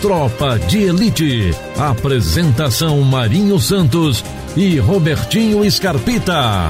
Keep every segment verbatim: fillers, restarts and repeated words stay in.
Tropa de Elite. Apresentação Marinho Santos e Robertinho Scarpita.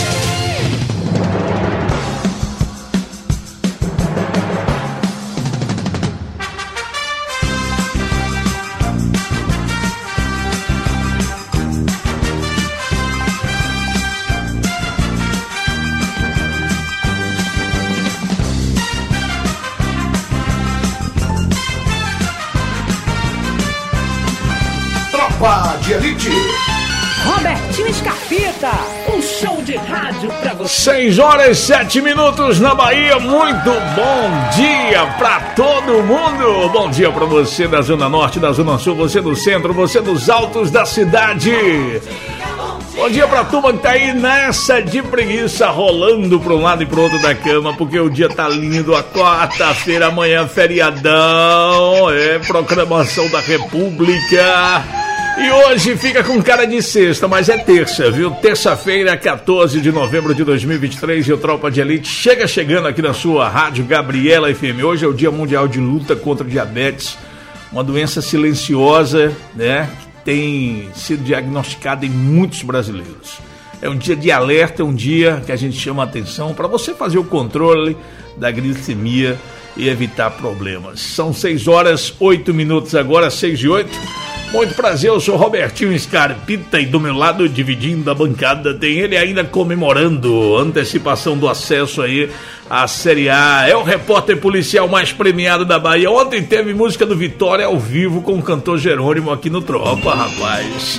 De Elite. Robertinho Scarpita, um show de rádio pra você. seis horas e sete minutos na Bahia. Muito bom dia pra todo mundo. Bom dia pra você da Zona Norte, da Zona Sul, você do centro, você dos altos da cidade. Bom dia pra turma que tá aí nessa de preguiça, rolando pra um lado e pro outro da cama, porque o dia tá lindo, a quarta-feira, amanhã feriadão, é proclamação da República. E hoje fica com cara de sexta, mas é terça, viu? Terça-feira, quatorze de novembro de dois mil e vinte e três, e o Tropa de Elite chega chegando aqui na sua rádio Gabriela F M. Hoje é o Dia Mundial de Luta contra a Diabetes, uma doença silenciosa, né? Que tem sido diagnosticada em muitos brasileiros. É um dia de alerta, é um dia que a gente chama a atenção para você fazer o controle da glicemia e evitar problemas. São seis horas, oito minutos agora, seis e oito. Muito prazer, eu sou Robertinho Scarpita e do meu lado, dividindo a bancada, tem ele ainda comemorando a antecipação do acesso aí à Série A. É o repórter policial mais premiado da Bahia. Ontem teve música do Vitória ao vivo com o cantor Jerônimo aqui no Tropa, rapaz.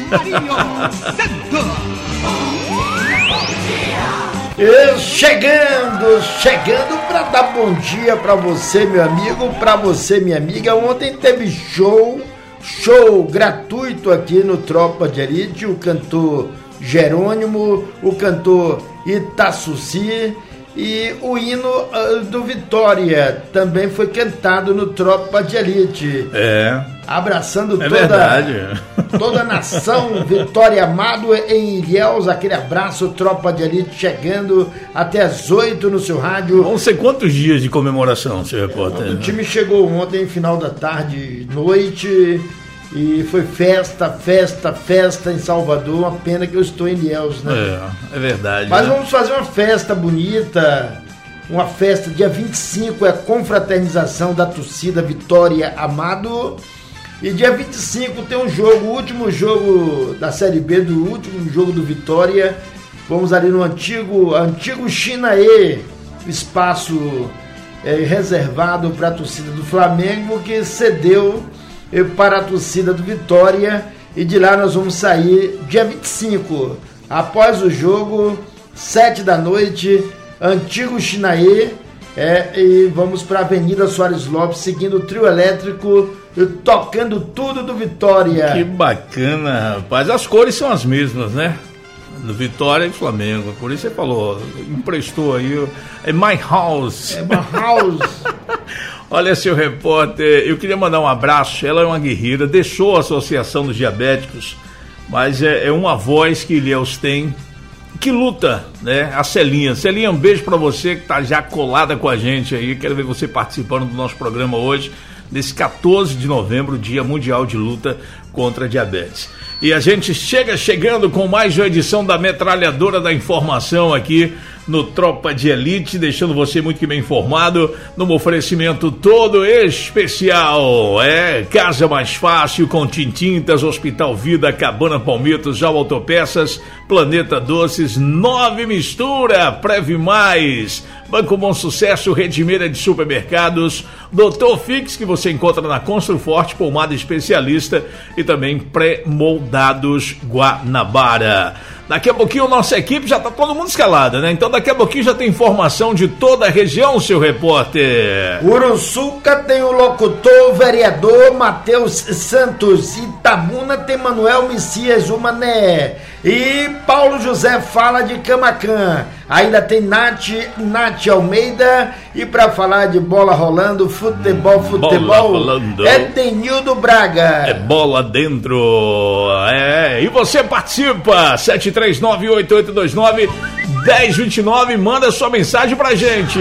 E chegando, chegando para dar bom dia para você, meu amigo, para você, minha amiga. Ontem teve show... Show gratuito aqui no Tropa de Elite, o cantor Jerônimo, o cantor Itaçuci e o hino uh, do Vitória também foi cantado no Tropa de Elite. É. Abraçando é toda, toda a nação Vitória Amado em Ilhéus, aquele abraço, Tropa de Elite chegando até as oito no seu rádio. Vão ser quantos dias de comemoração, seu repórter? O time chegou ontem, final da tarde, noite, e foi festa, festa, festa em Salvador. Uma pena que eu estou em Ilhéus, né? É, é verdade. Mas né? vamos fazer uma festa bonita, uma festa dia vinte e cinco, é a confraternização da torcida Vitória Amado. E dia vinte e cinco tem um jogo, o último jogo da Série B, do último jogo do Vitória. Vamos ali no antigo, antigo Chinaê, espaço é, reservado para a torcida do Flamengo, que cedeu é, para a torcida do Vitória. E de lá nós vamos sair dia vinte e cinco, após o jogo, sete da noite, antigo Chinaê, é, e vamos para a Avenida Soares Lopes, seguindo o trio elétrico, tocando tudo do Vitória. Que bacana, rapaz. As cores são as mesmas, né? Do Vitória e Flamengo. Por isso você falou, emprestou aí. É My House. É My House. Olha, seu repórter, eu queria mandar um abraço. Ela é uma guerreira, deixou a Associação dos Diabéticos, mas é, é uma voz que Ilhéus tem, que luta, né? A Celinha. Celinha, um beijo pra você que tá já colada com a gente aí. Quero ver você participando do nosso programa hoje, nesse quatorze de novembro, Dia Mundial de Luta contra a Diabetes. E a gente chega chegando com mais uma edição da Metralhadora da Informação aqui no Tropa de Elite, deixando você muito que bem informado, num oferecimento todo especial. É Casa Mais Fácil, com Tintintas, Hospital Vida, Cabana Palmitos, Jal Autopeças, Planeta Doces, Nove Mistura, Preve Mais, Banco Bom Sucesso, Redimeira de Supermercados, Doutor Fix, que você encontra na Construforte, Pomada Especialista, e também Pré-Moldados Guanabara. Daqui a pouquinho nossa equipe já tá todo mundo escalada, né? Então daqui a pouquinho já tem informação de toda a região, seu repórter. Uruçuca tem o locutor, vereador Matheus Santos. Itabuna tem Manuel Messias, o Mané. E Paulo José fala de Camacan. Ainda tem Nath, Nath Almeida. E para falar de bola rolando, futebol, futebol, rolando. É Denildo Braga. É bola dentro. É, e você participa. sete três nove, oito oito dois nove, um zero dois nove. Manda sua mensagem pra gente.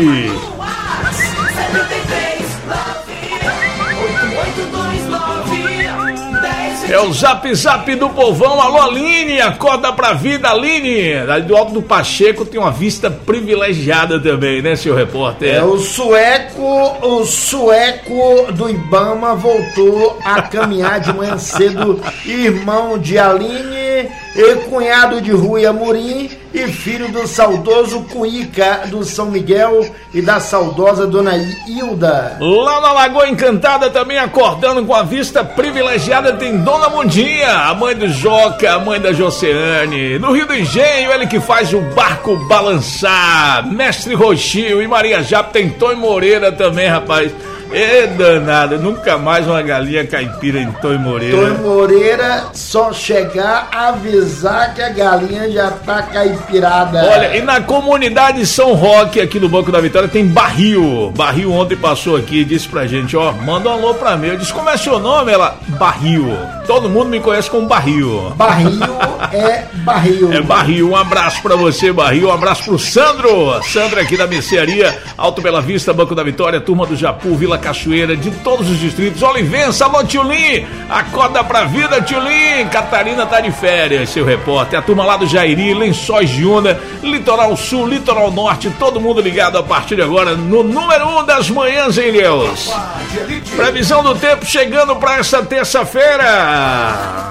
É o Zap Zap do povão. Alô, Aline, acorda pra vida, Aline. Ali do Alto do Pacheco tem uma vista privilegiada também, né, senhor repórter? É, o sueco, o sueco do Ibama voltou a caminhar de manhã cedo, irmão de Aline e cunhado de Rui Amorim e filho do saudoso Cuíca do São Miguel e da saudosa Dona Hilda. Lá na Lagoa Encantada também acordando com a vista privilegiada tem Dona Mundinha, a mãe do Joca, a mãe da Josiane. No Rio do Engenho, ele que faz o barco balançar. Mestre Roxinho e Maria Japa tem Tonho Moreira também, rapaz. É danado, nunca mais uma galinha caipira em Tonho Moreira. Tonho Moreira, só chegar a avisar que a galinha já tá caipirada. Olha, e na comunidade São Roque, aqui no Banco da Vitória, tem Barril. Barril ontem passou aqui e disse pra gente, ó, manda um alô pra mim. Eu disse, como é seu nome? Ela, Barril. Todo mundo me conhece como Barril. Barril é Barril. É Barril, um abraço pra você, Barril. Um abraço pro Sandro. Sandro aqui da Mercearia, Alto Bela Vista, Banco da Vitória, turma do Japu, Vila Cachoeira, de todos os distritos. Olivença, alô, Tiolim, acorda pra vida, Tiolim. Catarina tá de férias, seu repórter. A turma lá do Jairi, Lençóis de Una, Litoral Sul, Litoral Norte, todo mundo ligado a partir de agora no número um das manhãs em Ilhéus. Previsão do tempo chegando pra essa terça-feira.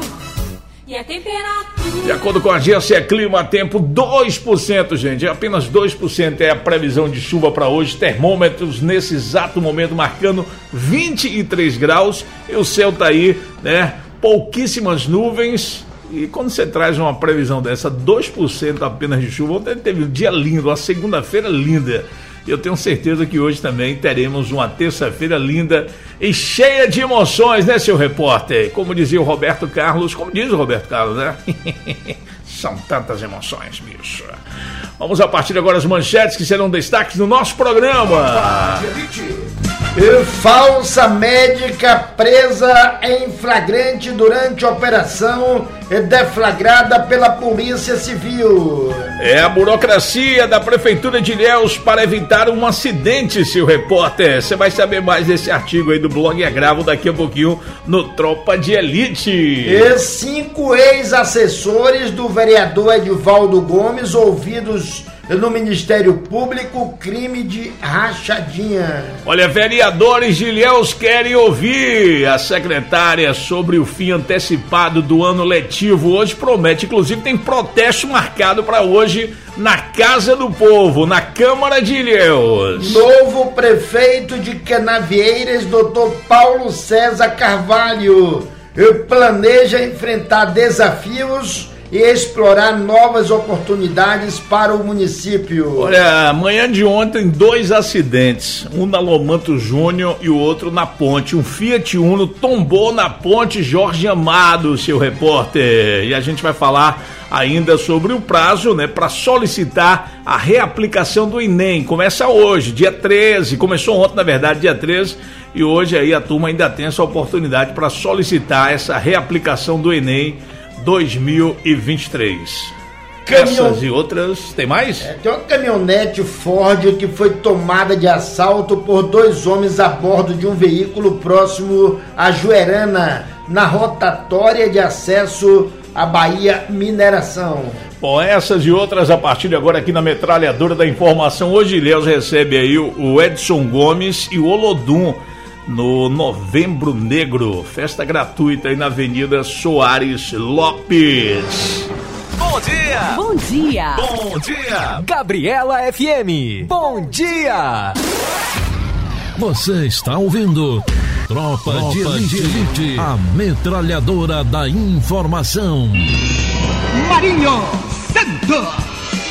E a temperatura. De acordo com a agência Clima Tempo, dois por cento, gente, apenas dois por cento é a previsão de chuva para hoje. Termômetros nesse exato momento marcando vinte e três graus e o céu tá aí, né? Pouquíssimas nuvens. E quando você traz uma previsão dessa, dois por cento apenas de chuva, ontem teve um dia lindo, uma segunda-feira linda. Eu tenho certeza que hoje também teremos uma terça-feira linda e cheia de emoções, né, seu repórter? Como dizia o Roberto Carlos, como diz o Roberto Carlos, né? São tantas emoções, bicho. Vamos a partir de agora as manchetes que serão destaques no nosso programa. E falsa médica presa em flagrante durante a operação e deflagrada pela Polícia Civil. É a burocracia da Prefeitura de Ilhéus para evitar um acidente, seu repórter. Você vai saber mais desse artigo aí do blog Agravo daqui a pouquinho no Tropa de Elite. E cinco ex-assessores do vereador Edivaldo Gomes ouvidos no Ministério Público, crime de rachadinha. Olha, vereadores de Ilhéus querem ouvir a secretária sobre o fim antecipado do ano letivo. Hoje promete, inclusive tem protesto marcado para hoje na Casa do Povo, na Câmara de Ilhéus. Novo prefeito de Canavieiras, doutor Paulo César Carvalho, planeja enfrentar desafios e explorar novas oportunidades para o município. Olha, manhã de ontem, dois acidentes, um na Lomanto Júnior e o outro na ponte. Um Fiat Uno tombou na ponte Jorge Amado, seu repórter. E a gente vai falar ainda sobre o prazo, né, para solicitar a reaplicação do Enem. Começa hoje, dia treze, começou ontem, na verdade, dia treze, e hoje aí a turma ainda tem essa oportunidade para solicitar essa reaplicação do Enem dois mil e vinte e três. Caminhão... Essas e outras, tem mais? É, tem uma caminhonete Ford que foi tomada de assalto por dois homens a bordo de um veículo próximo a Juerana, na rotatória de acesso à Bahia Mineração. Bom, essas e outras a partir de agora aqui na Metralhadora da Informação. Hoje Ilhéus recebe aí o Edson Gomes e o Olodum no Novembro Negro, festa gratuita aí na Avenida Soares Lopes. Bom dia! Bom dia! Bom dia! Gabriela F M, bom dia! Você está ouvindo Tropa, Tropa de, Elite, de Elite, a Metralhadora da Informação. Marinho Santos!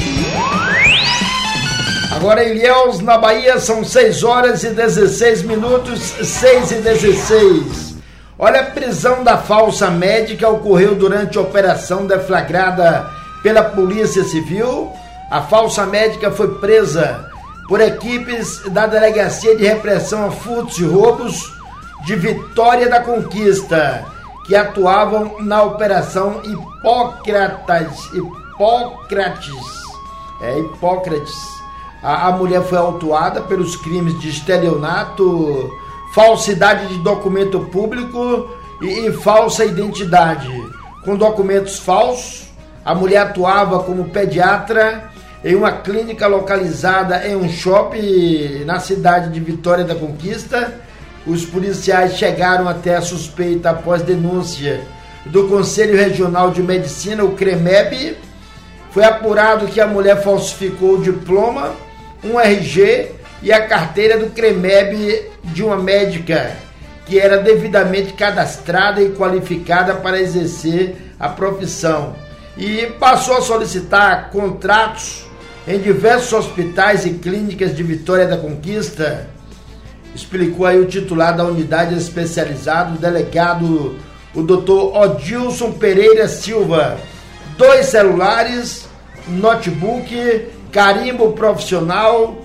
Agora em Ilhéus, na Bahia, são seis horas e dezesseis minutos, seis e dezesseis. Olha, a prisão da falsa médica ocorreu durante a operação deflagrada pela Polícia Civil. A falsa médica foi presa por equipes da Delegacia de Repressão a Furtos e Roubos de Vitória da Conquista, que atuavam na operação Hipócrates. Hipócrates. É, Hipócrates. A, a mulher foi autuada pelos crimes de estelionato, falsidade de documento público e, e falsa identidade. Com documentos falsos, a mulher atuava como pediatra em uma clínica localizada em um shopping na cidade de Vitória da Conquista. Os policiais chegaram até a suspeita após denúncia do Conselho Regional de Medicina, o CREMEB. Foi apurado que a mulher falsificou o diploma, um R G e a carteira do CREMEB de uma médica que era devidamente cadastrada e qualificada para exercer a profissão. E passou a solicitar contratos em diversos hospitais e clínicas de Vitória da Conquista, explicou aí o titular da unidade especializada, o delegado, o doutor Odilson Pereira Silva. Dois celulares, notebook, carimbo profissional,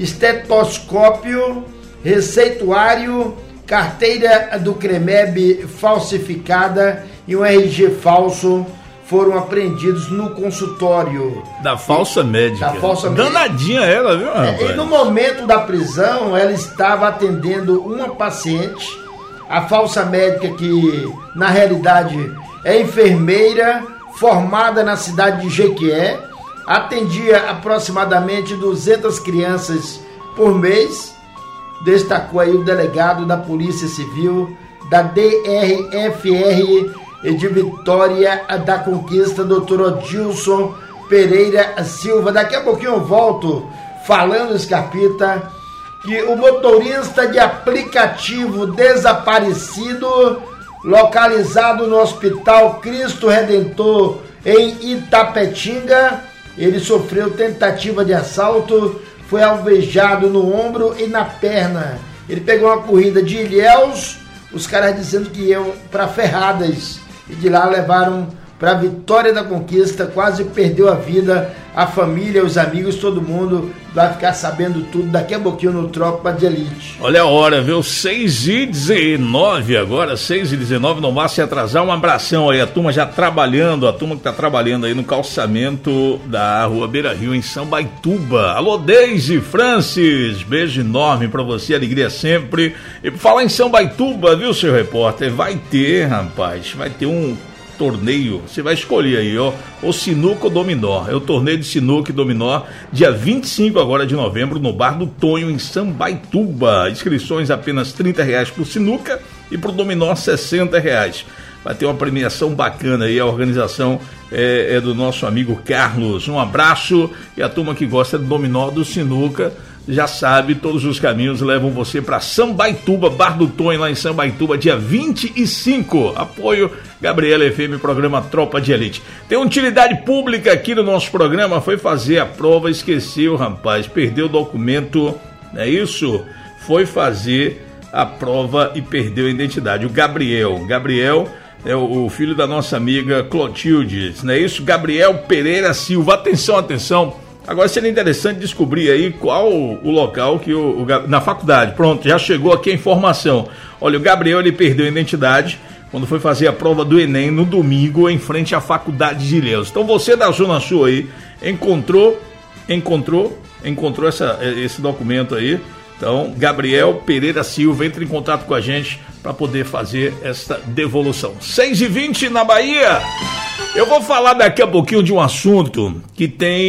estetoscópio, receituário, carteira do CREMEB falsificada e um R G falso foram apreendidos no consultório. Da falsa médica. Da falsa Danadinha médica. Ela, viu, rapaz? É, e no momento da prisão, ela estava atendendo uma paciente, a falsa médica que, na realidade, é enfermeira, formada na cidade de Jequié, atendia aproximadamente duzentas crianças por mês, destacou aí o delegado da Polícia Civil, da D R F R de Vitória da Conquista, doutor Odilson Pereira Silva. Daqui a pouquinho eu volto falando, Scarpita, que o motorista de aplicativo desaparecido, localizado no Hospital Cristo Redentor em Itapetinga, ele sofreu tentativa de assalto, foi alvejado no ombro e na perna. Ele pegou uma corrida de Ilhéus, os caras dizendo que iam para Ferradas, e de lá levaram para Vitória da Conquista, quase perdeu a vida, a família, os amigos, todo mundo vai ficar sabendo tudo daqui a pouquinho no Tropa de Elite. Olha a hora, viu? seis e dezenove agora, seis e dezenove, não vá se atrasar. Um abração aí, a turma já trabalhando, a turma que tá trabalhando aí no calçamento da Rua Beira Rio, em Sambaituba. Alô, Deise Francis, beijo enorme pra você, alegria sempre. E por falar em Sambaituba, viu, seu repórter, vai ter, rapaz, vai ter um torneio, você vai escolher aí, ó, o sinuca ou dominó. É o torneio de sinuca e dominó, dia vinte e cinco agora de novembro, no Bar do Tonho, em Sambaituba. Inscrições apenas trinta reais pro sinuca e pro dominó sessenta reais. Vai ter uma premiação bacana aí, a organização é, é do nosso amigo Carlos. Um abraço, e a turma que gosta do dominó, do sinuca, já sabe, todos os caminhos levam você para Sambaituba, Bar do Tonho, lá em Sambaituba, dia vinte e cinco. Apoio Gabriela F M, programa Tropa de Elite. Tem utilidade pública aqui no nosso programa, foi fazer a prova, esqueceu, rapaz, perdeu o documento, não é isso? Foi fazer a prova e perdeu a identidade. O Gabriel, Gabriel é o, o filho da nossa amiga Clotilde, não é isso? Gabriel Pereira Silva, atenção, atenção. Agora seria interessante descobrir aí qual o local que o, o na faculdade. Pronto, já chegou aqui a informação. Olha, o Gabriel, ele perdeu a identidade quando foi fazer a prova do Enem no domingo, em frente à faculdade de Ilhéus. Então você da Zona Sul aí encontrou, encontrou, encontrou essa, esse documento aí. Então, Gabriel Pereira Silva, entre em contato com a gente para poder fazer essa devolução. seis e vinte na Bahia. Eu vou falar daqui a pouquinho de um assunto que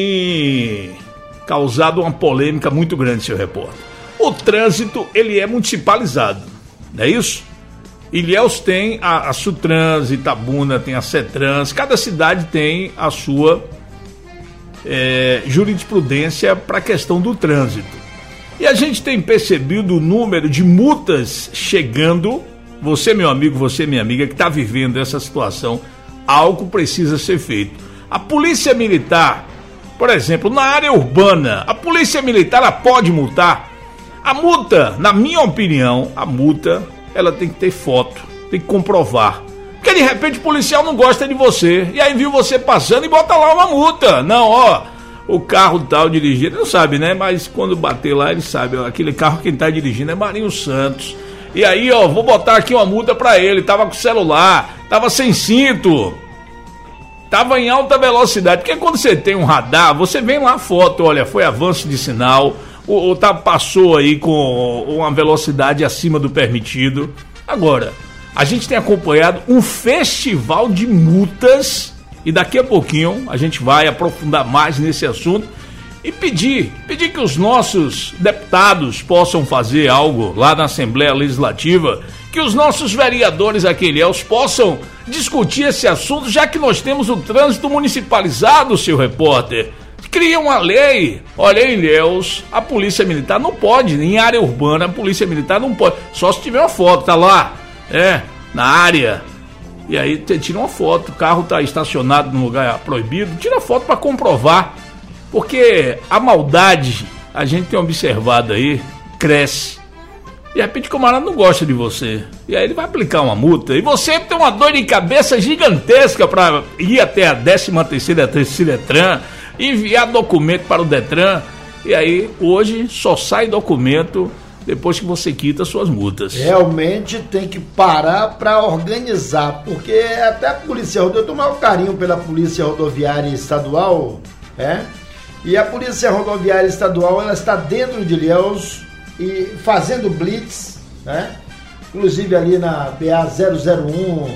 tem causado uma polêmica muito grande, seu repórter. O trânsito, ele é municipalizado, não é isso? Ilhéus tem a, a Sutrans, Itabuna tem a Cetrans, cada cidade tem a sua é, jurisprudência para a questão do trânsito. E a gente tem percebido o número de multas chegando. Você, meu amigo, você, minha amiga, que está vivendo essa situação, algo precisa ser feito. A polícia militar, por exemplo, na área urbana, a polícia militar, ela pode multar. A multa, na minha opinião, a multa, ela tem que ter foto, tem que comprovar. Porque de repente o policial não gosta de você, e aí viu você passando e bota lá uma multa. Não, ó, o carro tal dirigindo, ele não sabe, né? Mas quando bater lá, ele sabe, ó, aquele carro quem tá dirigindo é Marinho Santos. E aí, ó, vou botar aqui uma multa pra ele, tava com celular, tava sem cinto, tava em alta velocidade. Porque quando você tem um radar, você vem lá a foto, olha, foi avanço de sinal, ou, ou tá, passou aí com uma velocidade acima do permitido. Agora, a gente tem acompanhado um festival de multas e daqui a pouquinho a gente vai aprofundar mais nesse assunto e pedir, pedir que os nossos deputados possam fazer algo lá na Assembleia Legislativa, que os nossos vereadores aqui em Ilhéus possam discutir esse assunto, já que nós temos o trânsito municipalizado, seu repórter. Cria uma lei. Olha, em Ilhéus, a polícia militar não pode, em área urbana, a polícia militar não pode, só se tiver uma foto, tá lá, é, na área, e aí tira uma foto, o carro tá estacionado num lugar proibido, tira foto para comprovar, porque a maldade, a gente tem observado aí, cresce. De repente o camarada não gosta de você. E aí ele vai aplicar uma multa. E você tem uma dor de cabeça gigantesca para ir até a décima terceira Detran, enviar documento para o Detran. E aí hoje só sai documento depois que você quita suas multas. Realmente tem que parar para organizar. Porque até a polícia rodoviária, eu tenho o maior carinho pela polícia rodoviária estadual. É? E a polícia rodoviária estadual, ela está dentro de Ilhéus e fazendo blitz, né? Inclusive ali na B A zero zero um,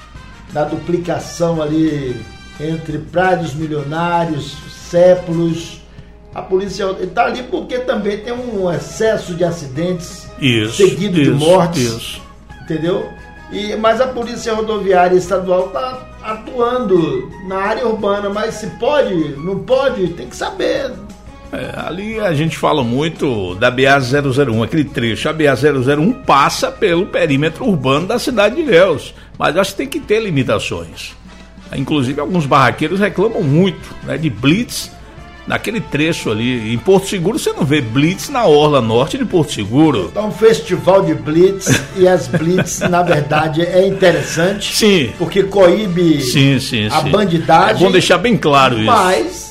na duplicação ali entre Prédios Milionários, Sépulos. A polícia está ali porque também tem um excesso de acidentes isso, seguido isso, de mortes, isso. Entendeu? E, mas a polícia rodoviária estadual está atuando na área urbana, mas se pode, não pode, tem que saber. É, ali a gente fala muito da B A zero zero um, aquele trecho. A B A zero zero um passa pelo perímetro urbano da cidade de Ilhéus, mas acho que tem que ter limitações. Inclusive alguns barraqueiros reclamam muito, né, de blitz naquele trecho ali. Em Porto Seguro você não vê blitz na orla norte de Porto Seguro. Então um festival de blitz e as blitz na verdade é interessante. Sim. Porque coíbe sim, sim, a sim. bandidagem. É bom deixar bem claro isso. Mas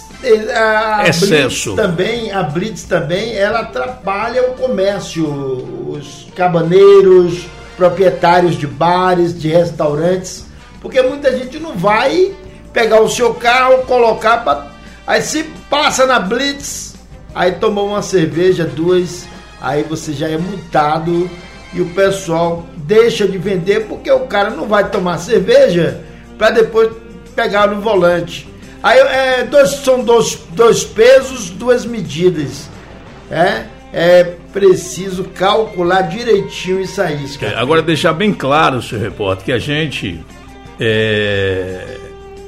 a excesso. Blitz também, a blitz também, ela atrapalha o comércio, os cabaneiros, proprietários de bares, de restaurantes, porque muita gente não vai pegar o seu carro, colocar para, aí se passa na blitz, aí tomou uma cerveja, duas, aí você já é multado e o pessoal deixa de vender porque o cara não vai tomar cerveja para depois pegar no volante. Aí é, dois, são dois, dois pesos, duas medidas. É, é preciso calcular direitinho isso aí. É, agora deixar bem claro, senhor repórter, que a gente é,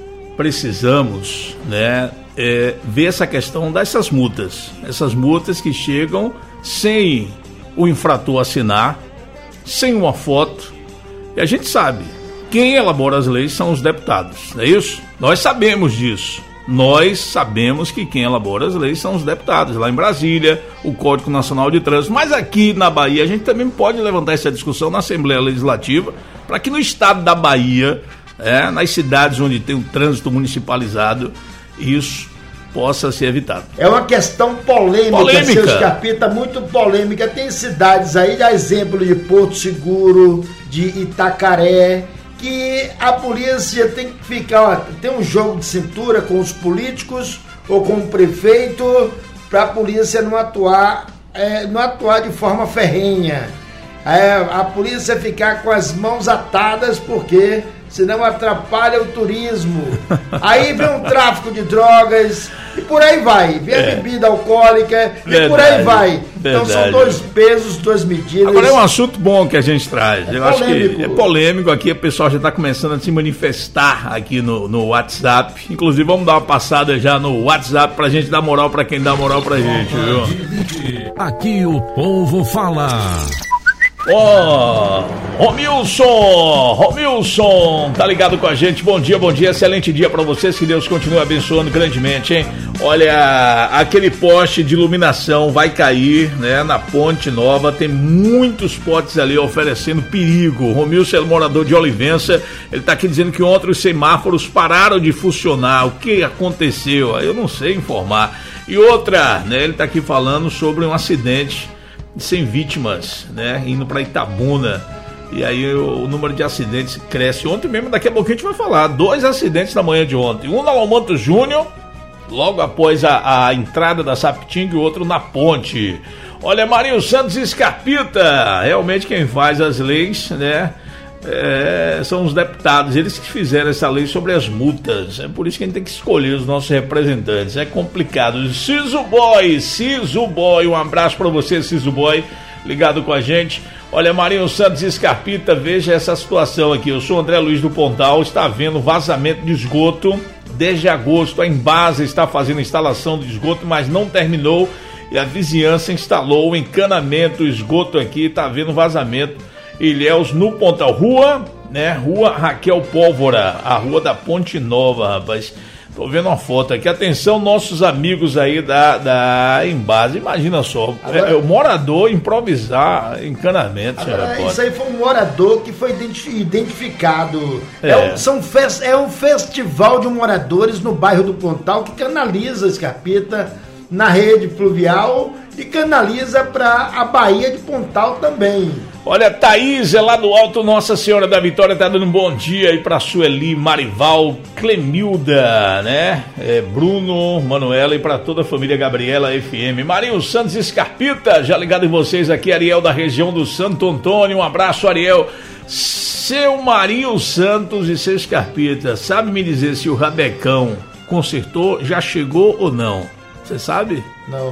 precisamos, né, é, ver essa questão dessas multas. Essas multas que chegam sem o infrator assinar, sem uma foto. E a gente sabe, quem elabora as leis são os deputados, não é isso? Nós sabemos disso. Nós sabemos que quem elabora as leis são os deputados. Lá em Brasília, o Código Nacional de Trânsito. Mas aqui na Bahia, a gente também pode levantar essa discussão na Assembleia Legislativa, para que no estado da Bahia, é, nas cidades onde tem o trânsito municipalizado, isso possa ser evitado. É uma questão polêmica, polêmica. Seu Scarpita, muito polêmica. Tem cidades aí, a exemplo de Porto Seguro, de Itacaré, que a polícia tem que ficar, ó, tem um jogo de cintura com os políticos ou com o prefeito para a polícia não atuar, é, não atuar de forma ferrenha. É, a polícia ficar com as mãos atadas porque senão atrapalha o turismo. Aí vem um tráfico de drogas e por aí vai. Vem é. a bebida alcoólica verdade, e por aí vai. Verdade. Então são dois pesos, duas medidas. Agora é um assunto bom que a gente traz. É Eu polêmico. acho que é polêmico aqui, o pessoal já está começando a se manifestar aqui no, no WhatsApp. Inclusive vamos dar uma passada já no WhatsApp pra gente dar moral pra quem dá moral pra gente, viu? Aqui o povo fala. Ó, oh, Romilson, Romilson, tá ligado com a gente? Bom dia, bom dia, excelente dia pra vocês, que Deus continue abençoando grandemente, hein? Olha, aquele poste de iluminação vai cair, né, na Ponte Nova, tem muitos potes ali oferecendo perigo. Romilson é morador de Olivença, ele tá aqui dizendo que ontem os semáforos pararam de funcionar, o que aconteceu? Eu não sei informar. E outra, né, ele tá aqui falando sobre um acidente sem vítimas, né, indo para Itabuna, e aí o, o número de acidentes cresce. Ontem mesmo, daqui a pouquinho a gente vai falar, dois acidentes na manhã de ontem, um na Lomanto Júnior, logo após a, a entrada da Sapting, e o outro na ponte. Olha, Marinho Santos e Scarpita, realmente quem faz as leis, né, É, são os deputados, eles que fizeram essa lei sobre as multas. É por isso que a gente tem que escolher os nossos representantes. É complicado. Ciso Boy, Ciso Boy, um abraço para você, Ciso Boy, ligado com a gente. Olha, Marinho Santos e Scarpita, veja essa situação aqui. Eu sou André Luiz do Pontal, está havendo vazamento de esgoto desde agosto. A Embasa está fazendo instalação de esgoto, mas não terminou, e a vizinhança instalou o encanamento, o esgoto aqui, está havendo vazamento. Ilhéus no Pontal, rua, né, rua Raquel Pólvora, a rua da Ponte Nova, rapaz. Tô vendo uma foto aqui. Atenção, nossos amigos aí da, da Embasa. Imagina só, agora, é, o morador improvisar encanamento. Agora, isso aí foi um morador que foi identificado. É. É, um, são fest, é um festival de moradores no bairro do Pontal que canaliza, Scarpita, na rede pluvial e canaliza para a Baía de Pontal também. Olha, Thaís é lá do Alto Nossa Senhora da Vitória, tá dando um bom dia aí pra Sueli, Marival, Clemilda, né? É, Bruno, Manuela e pra toda a família Gabriela F M. Marinho Santos e Scarpita, já ligado em vocês aqui, Ariel da região do Santo Antônio, um abraço, Ariel. Seu Marinho Santos e seu Scarpita, sabe me dizer se o Rabecão consertou, já chegou ou não? Você sabe? Não.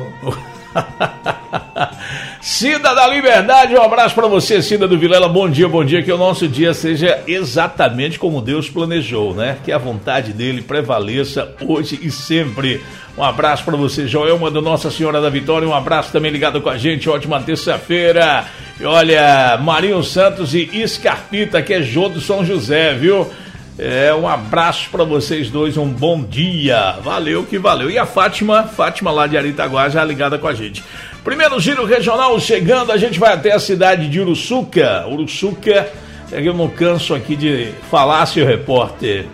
Cida da Liberdade, um abraço pra você, Cida do Vilela, bom dia, bom dia, que o nosso dia seja exatamente como Deus planejou, né? Que a vontade dele prevaleça hoje e sempre. Um abraço pra você, Joelma do Nossa Senhora da Vitória, um abraço também ligado com a gente, ótima terça-feira. E olha, Marinho Santos e Scarpita, que é Jô do São José, viu? É, um abraço para vocês dois, um bom dia, valeu que valeu. E a Fátima, Fátima lá de Aritaguá, já ligada com a gente. Primeiro giro regional chegando, a gente vai até a cidade de Uruçuca. Uruçuca, eu não canso aqui de falar, senhor repórter,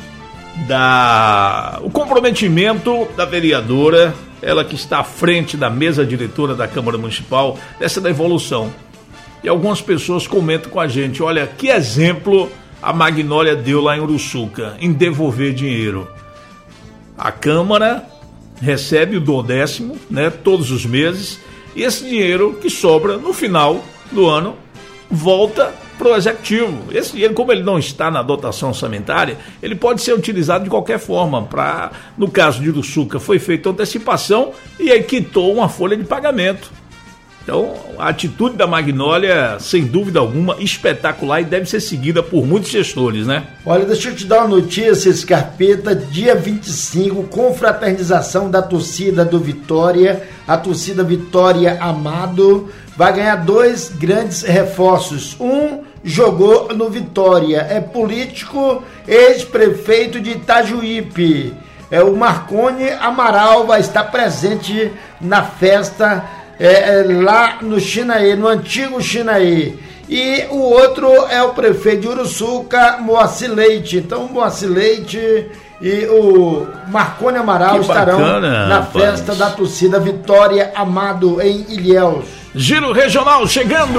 da o comprometimento da vereadora, ela que está à frente da mesa diretora da Câmara Municipal, dessa da evolução. E algumas pessoas comentam com a gente, olha, que exemplo a Magnólia deu lá em Uruçuca, em devolver dinheiro. A Câmara recebe o duodécimo, né, todos os meses, e esse dinheiro que sobra no final do ano volta para o Executivo. Esse dinheiro, como ele não está na dotação orçamentária, ele pode ser utilizado de qualquer forma. Pra, no caso de Uruçuca, foi feita antecipação e aí quitou uma folha de pagamento. Então, a atitude da Magnólia, sem dúvida alguma, espetacular e deve ser seguida por muitos gestores, né? Olha, deixa eu te dar uma notícia, Scarpeta, dia vinte e cinco, confraternização da torcida do Vitória, a torcida Vitória Amado, vai ganhar dois grandes reforços. Um jogou no Vitória, é político, ex-prefeito de Itajuípe. É, o Marconi Amaral vai estar presente na festa É, é, lá no Chinaê, no antigo Chinaê. E o outro é o prefeito de Uruçuca, Moacir Leite. Então, Moacir Leite e o Marconi Amaral que estarão bacana, na rapaz. Festa da torcida Vitória Amado em Ilhéus. Giro regional chegando.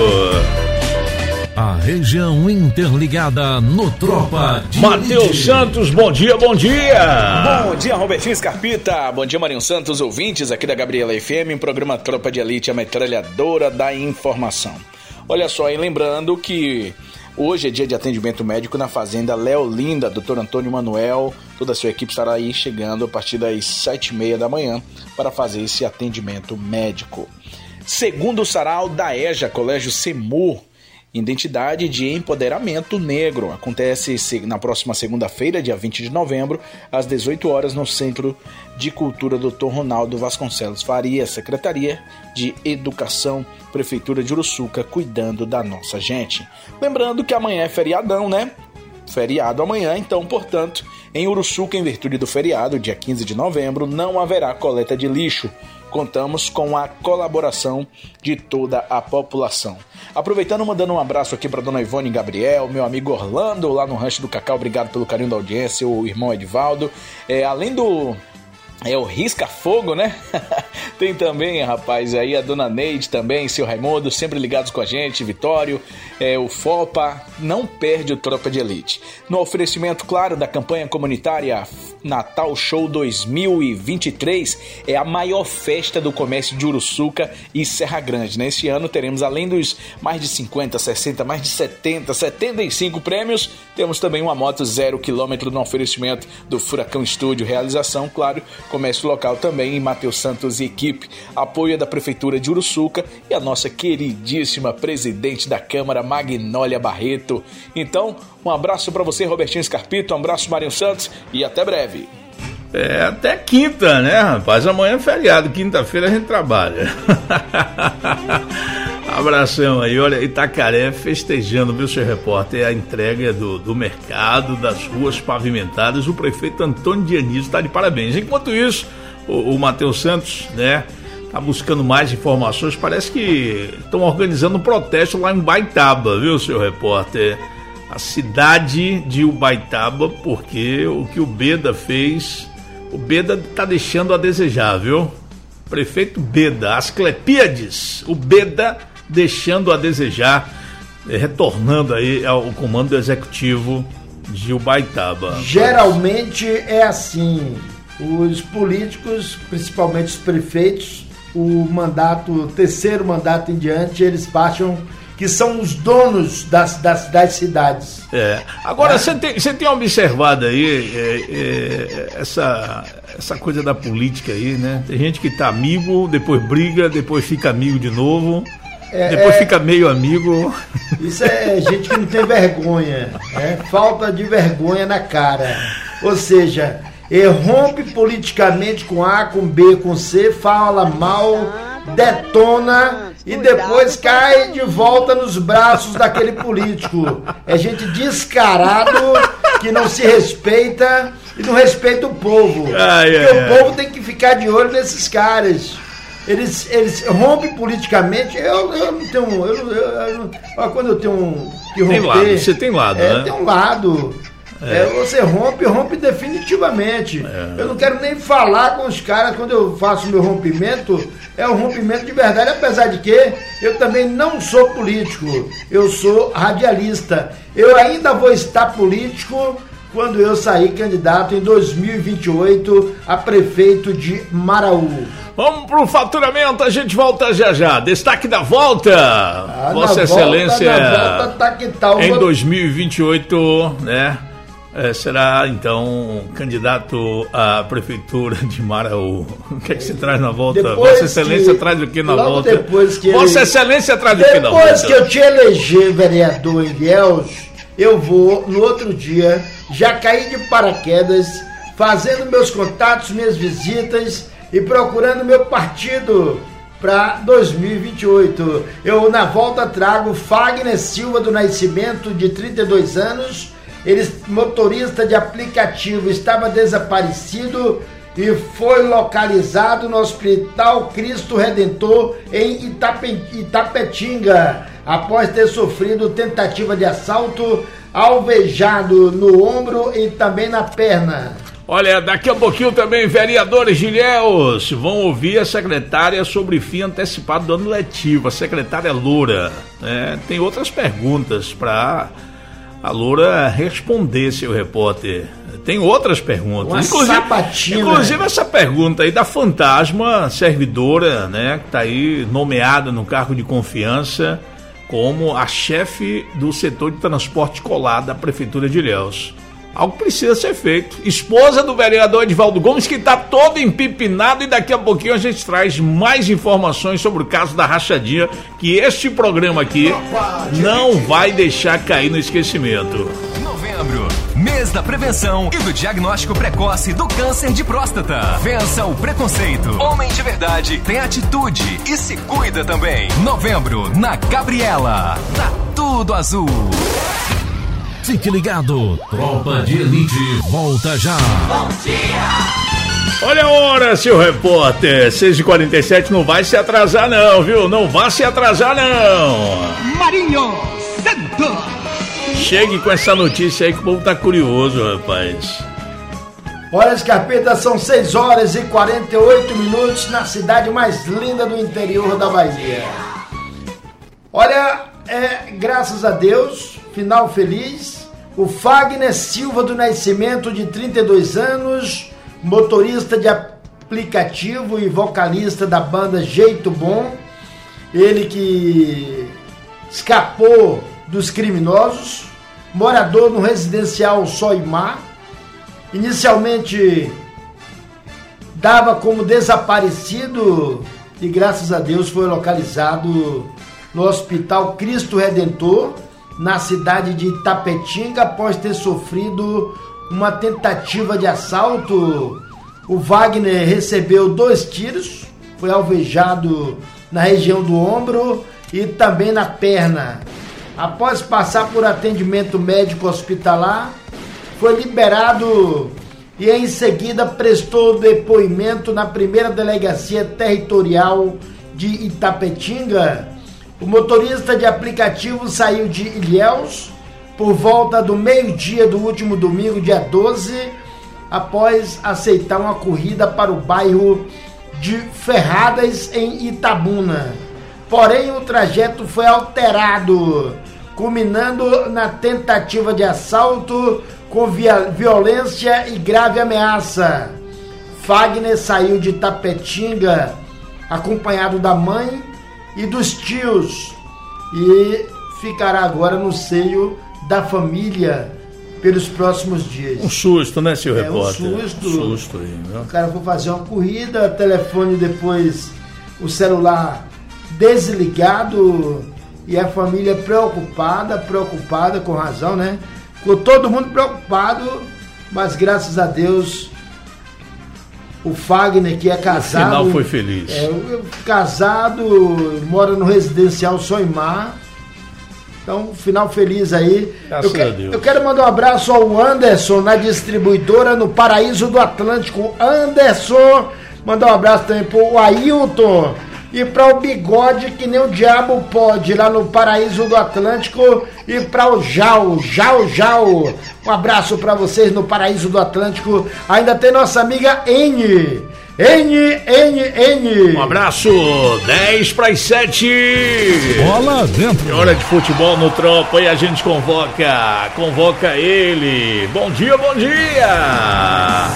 A região interligada no Tropa de Matheus Santos, bom dia, bom dia. Bom dia, Robertinho Scarpita. Bom dia, Marinho Santos, ouvintes aqui da Gabriela F M, um programa Tropa de Elite, a metralhadora da informação. Olha só, e lembrando que hoje é dia de atendimento médico na Fazenda Leolinda, doutor Antônio Manuel, toda a sua equipe estará aí chegando a partir das sete e meia da manhã para fazer esse atendimento médico. Segundo o sarau da EJA, Colégio SEMUR, Identidade de Empoderamento Negro. Acontece na próxima segunda-feira, dia vinte de novembro, às dezoito horas, no Centro de Cultura doutor Ronaldo Vasconcelos Faria, Secretaria de Educação, Prefeitura de Uruçuca, cuidando da nossa gente. Lembrando que amanhã é feriadão, né? Feriado amanhã, então, portanto, em Uruçuca, em virtude do feriado, dia quinze de novembro, não haverá coleta de lixo. Contamos com a colaboração de toda a população. Aproveitando, mandando um abraço aqui para dona Ivone Gabriel, meu amigo Orlando, lá no Rancho do Cacau, obrigado pelo carinho da audiência, o irmão Edivaldo. É, além do É o Risca-Fogo, né? Tem também, rapaz, aí a Dona Neide também, seu Raimundo, sempre ligados com a gente, Vitório, é, o Fopa, não perde o Tropa de Elite. No oferecimento, claro, da campanha comunitária Natal Show dois mil e vinte e três, é a maior festa do comércio de Uruçuca e Serra Grande. Nesse ano teremos, além dos mais de cinquenta, sessenta, mais de setenta, setenta e cinco prêmios, temos também uma moto zero quilômetro no oferecimento do Furacão Estúdio. Realização, claro, comércio local também em Matheus Santos e equipe. Apoio da Prefeitura de Uruçuca e a nossa queridíssima presidente da Câmara, Magnólia Barreto. Então, um abraço para você, Robertinho Scarpito, um abraço, Marinho Santos, e até breve. É, até quinta, né, rapaz? Amanhã é feriado, quinta-feira a gente trabalha. Abração aí, olha, Itacaré festejando, viu, seu repórter, a entrega do, do mercado, das ruas pavimentadas. O prefeito Antônio Dionísio está de parabéns. Enquanto isso, o, o Matheus Santos, né, tá buscando mais informações. Parece que estão organizando um protesto lá em Ubaitaba, viu, seu repórter? A cidade de Ubaitaba, porque o que o Beda fez, o Beda tá deixando a desejar, viu? Prefeito Beda, Asclepíades, o Beda deixando a desejar, retornando aí ao comando executivo de Ubaitaba. Geralmente é assim, os políticos, principalmente os prefeitos, o mandato, o terceiro mandato em diante, eles acham que são os donos das, das, das cidades. É. Agora, você é. tem, você tem observado aí é, é, essa, essa coisa da política aí, né? Tem gente que tá amigo, depois briga, depois fica amigo de novo, é, depois é, fica meio amigo. Isso é gente que não tem vergonha, né? Falta de vergonha na cara. Ou seja, rompe politicamente com A, com B, com C, fala mal, detona e depois cai de volta nos braços daquele político. É gente descarado, que não se respeita e não respeita o povo. Ai, Porque ai, o ai. povo tem que ficar de olho nesses caras. Eles, eles rompem politicamente. Eu, eu não tenho. Eu, eu, eu, eu, quando eu tenho que romper. Tem lado, você tem lado, é, né? Tem um lado. É. É, você rompe, rompe definitivamente. É. Eu não quero nem falar com os caras quando eu faço meu rompimento. É um rompimento de verdade, apesar de que eu também não sou político. Eu sou radialista. Eu ainda vou estar político quando eu sair candidato em dois mil e vinte e oito a prefeito de Maraú. Vamos pro faturamento, a gente volta já já. Destaque da volta. Ah, Vossa Excelência, volta, na volta tá que tal? Em dois mil e vinte e oito, né? É, será então candidato à prefeitura de Maraú. O que é que se traz na volta? Depois Vossa Excelência que, traz o que na logo volta? Depois que Vossa ele, Excelência traz o que na volta? Depois que eu te eleger vereador em Ilhéus, eu vou no outro dia já cair de paraquedas, fazendo meus contatos, minhas visitas e procurando meu partido para dois mil e vinte e oito. Eu na volta trago Fagner Silva do Nascimento, de trinta e dois anos. Ele, motorista de aplicativo, estava desaparecido e foi localizado no Hospital Cristo Redentor em Itape, Itapetinga, após ter sofrido tentativa de assalto, alvejado no ombro e também na perna. Olha, daqui a pouquinho também, vereadores de Ilhéus vão ouvir a secretária sobre fim antecipado do ano letivo, a secretária Loura. É, tem outras perguntas para a Loura responder, seu repórter. Tem outras perguntas. Uma inclusive, sapatina. Inclusive essa pergunta aí da fantasma servidora, né? Que está aí nomeada no cargo de confiança como a chefe do setor de transporte escolar da Prefeitura de Ilhéus. Algo precisa ser feito. Esposa do vereador Edivaldo Gomes, que está todo empipinado, e daqui a pouquinho a gente traz mais informações sobre o caso da rachadinha, que este programa aqui não vai deixar cair no esquecimento. Novembro, mês da prevenção e do diagnóstico precoce do câncer de próstata. Vença o preconceito. Homem de verdade tem atitude e se cuida também. Novembro, na Gabriela. Tá tudo azul. Fique ligado, Tropa de Elite volta já. Bom dia! Olha a hora, seu repórter, seis e quarenta e sete, não vai se atrasar não, viu? Não vai se atrasar não. Marinho Santos. Chegue com essa notícia aí que o povo tá curioso, rapaz. Olha, Scarpeta, são seis horas e quarenta e oito minutos na cidade mais linda do interior da Bahia. Olha, é, graças a Deus, final feliz. O Fagner Silva do Nascimento, de trinta e dois anos, motorista de aplicativo e vocalista da banda Jeito Bom. Ele que escapou dos criminosos, morador no residencial Soimar. Inicialmente dava como desaparecido e graças a Deus foi localizado no Hospital Cristo Redentor, na cidade de Itapetinga, após ter sofrido uma tentativa de assalto. O Wagner recebeu dois tiros, foi alvejado na região do ombro e também na perna. Após passar por atendimento médico hospitalar, foi liberado e em seguida prestou depoimento na primeira delegacia territorial de Itapetinga. O motorista de aplicativo saiu de Ilhéus por volta do meio-dia do último domingo, dia doze, após aceitar uma corrida para o bairro de Ferradas, em Itabuna. Porém, o trajeto foi alterado, culminando na tentativa de assalto com violência e grave ameaça. Fagner saiu de Itapetinga acompanhado da mãe e dos tios e ficará agora no seio da família pelos próximos dias. Um susto, né, senhor é, repórter? Um susto. Um susto aí, né? O cara foi fazer uma corrida, telefone depois, o celular desligado e a família preocupada, preocupada com razão, né? Ficou todo mundo preocupado, mas graças a Deus o Fagner, que é casado... O final foi feliz. É, casado, mora no residencial Soimar. Então, final feliz aí. Graças eu, que, a Deus. eu quero mandar um abraço ao Anderson, na distribuidora no Paraíso do Atlântico. Anderson, mandar um abraço também pro Ailton e para o Bigode, que nem o diabo pode, lá no Paraíso do Atlântico, e para o Jau, Jau, Jau. Um abraço para vocês no Paraíso do Atlântico. Ainda tem nossa amiga N. N, N, N. Um abraço, dez para as sete. Bola dentro. É hora de futebol no Tropa e a gente convoca, convoca ele. Bom dia, bom dia.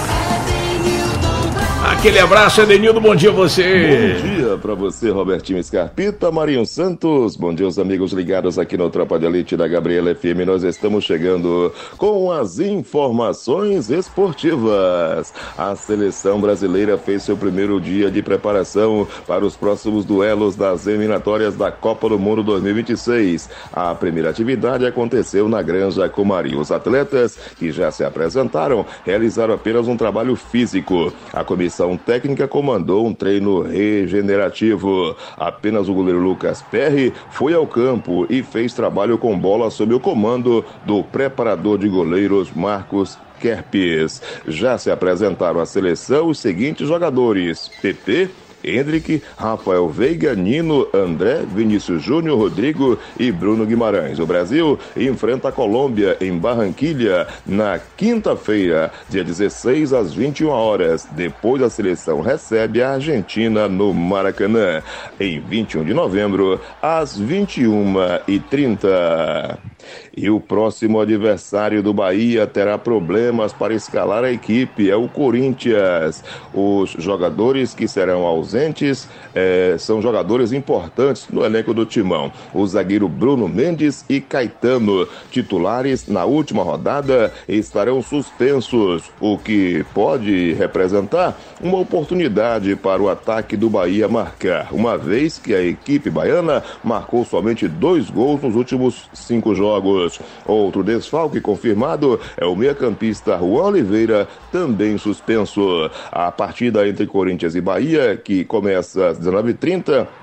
Aquele abraço, Edenildo, bom dia a você. Bom dia pra você, Robertinho Scarpita, Marinho Santos. Bom dia aos amigos ligados aqui no Tropa de Elite da Gabriela F M. Nós estamos chegando com as informações esportivas. A seleção brasileira fez seu primeiro dia de preparação para os próximos duelos das eliminatórias da Copa do Mundo dois mil e vinte e seis. A primeira atividade aconteceu na Granja Comari. Os atletas que já se apresentaram realizaram apenas um trabalho físico. A comissão técnica comandou um treino regenerativo. Apenas o goleiro Lucas Perry foi ao campo e fez trabalho com bola sob o comando do preparador de goleiros Marcos Kerpes. Já se apresentaram à seleção os seguintes jogadores: P P, Hendrick, Rafael Veiga, Nino, André, Vinícius Júnior, Rodrigo e Bruno Guimarães. O Brasil enfrenta a Colômbia em Barranquilha na quinta-feira, dia dezesseis às vinte e uma horas. Depois a seleção recebe a Argentina no Maracanã, em vinte e um de novembro, às vinte e uma e trinta. E o próximo adversário do Bahia terá problemas para escalar a equipe, é o Corinthians. Os jogadores que serão ausentes é, são jogadores importantes no elenco do Timão. O zagueiro Bruno Mendes e Caetano, titulares na última rodada, estarão suspensos, o que pode representar uma oportunidade para o ataque do Bahia marcar, uma vez que a equipe baiana marcou somente dois gols nos últimos cinco jogos. Outro desfalque confirmado é o meia-campista Juan Oliveira, também suspenso. A partida entre Corinthians e Bahia, que começa às dezenove e trinta,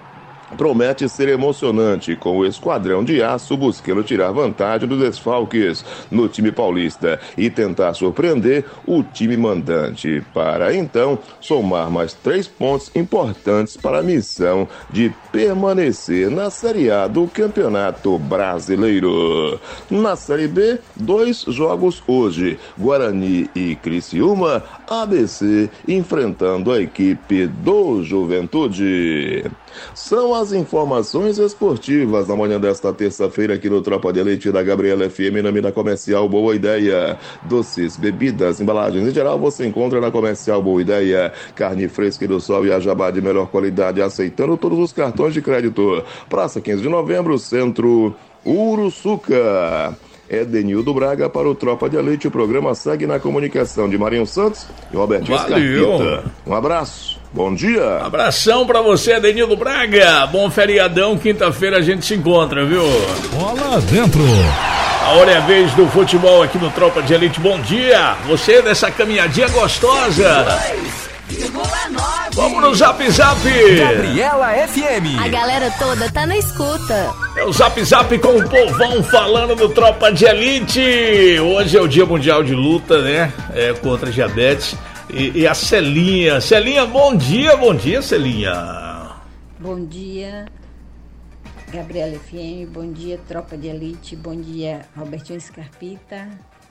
promete ser emocionante, com o esquadrão de aço buscando tirar vantagem dos desfalques no time paulista e tentar surpreender o time mandante, para então somar mais três pontos importantes para a missão de permanecer na Série A do Campeonato Brasileiro. Na Série B, dois jogos hoje, Guarani e Criciúma, A B C enfrentando a equipe do Juventude. São as informações esportivas na manhã desta terça-feira aqui no Tropa de Elite da Gabriela F M, na mina comercial Boa Ideia. Doces, bebidas, embalagens em geral você encontra na comercial Boa Ideia. Carne fresca e do sol e a jabá de melhor qualidade, aceitando todos os cartões de crédito. Praça quinze de novembro, Centro Uruçuca. Edenildo Braga para o Tropa de Elite. O programa segue na comunicação de Marinho Santos e Robertinho Scarpita. Um abraço, bom dia. Abração pra você, Edenildo Braga. Bom feriadão, quinta-feira a gente se encontra, viu? Bola dentro. A hora é a vez do futebol aqui no Tropa de Elite. Bom dia, você dessa caminhadinha gostosa. Vamos no Zap Zap. Gabriela F M. A galera toda tá na escuta. É o Zap Zap com o povão falando do Tropa de Elite. Hoje é o Dia Mundial de Luta, né? É, contra a diabetes. E, e a Celinha. Celinha, bom dia, bom dia, Celinha. Bom dia, Gabriela F M. Bom dia, Tropa de Elite. Bom dia, Robertinho Scarpita.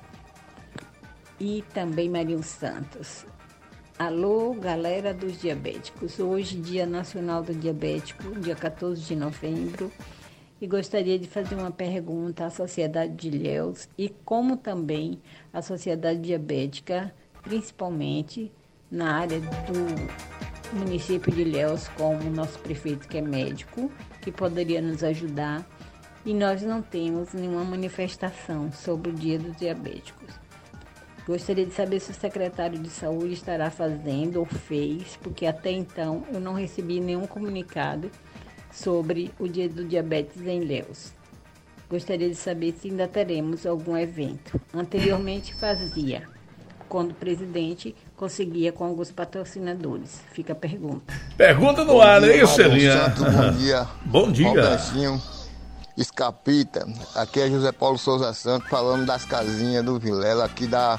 E também Marinho Santos. Alô, galera dos diabéticos. Hoje, Dia Nacional do Diabético, dia quatorze de novembro. E gostaria de fazer uma pergunta à Sociedade de Ilhéus e como também a Sociedade Diabética, principalmente na área do município de Ilhéus, como o nosso prefeito que é médico, que poderia nos ajudar. E nós não temos nenhuma manifestação sobre o Dia dos Diabéticos. Gostaria de saber se o secretário de saúde estará fazendo ou fez, porque até então eu não recebi nenhum comunicado sobre o Dia do Diabetes em Ilhéus. Gostaria de saber se ainda teremos algum evento. Anteriormente fazia, quando o presidente conseguia com alguns patrocinadores. Fica a pergunta. Pergunta no ar, é isso, Celinha? Bom dia. Bom dia. Robertinho Escapita, aqui é José Paulo Souza Santos falando das casinhas do Vilela, aqui da,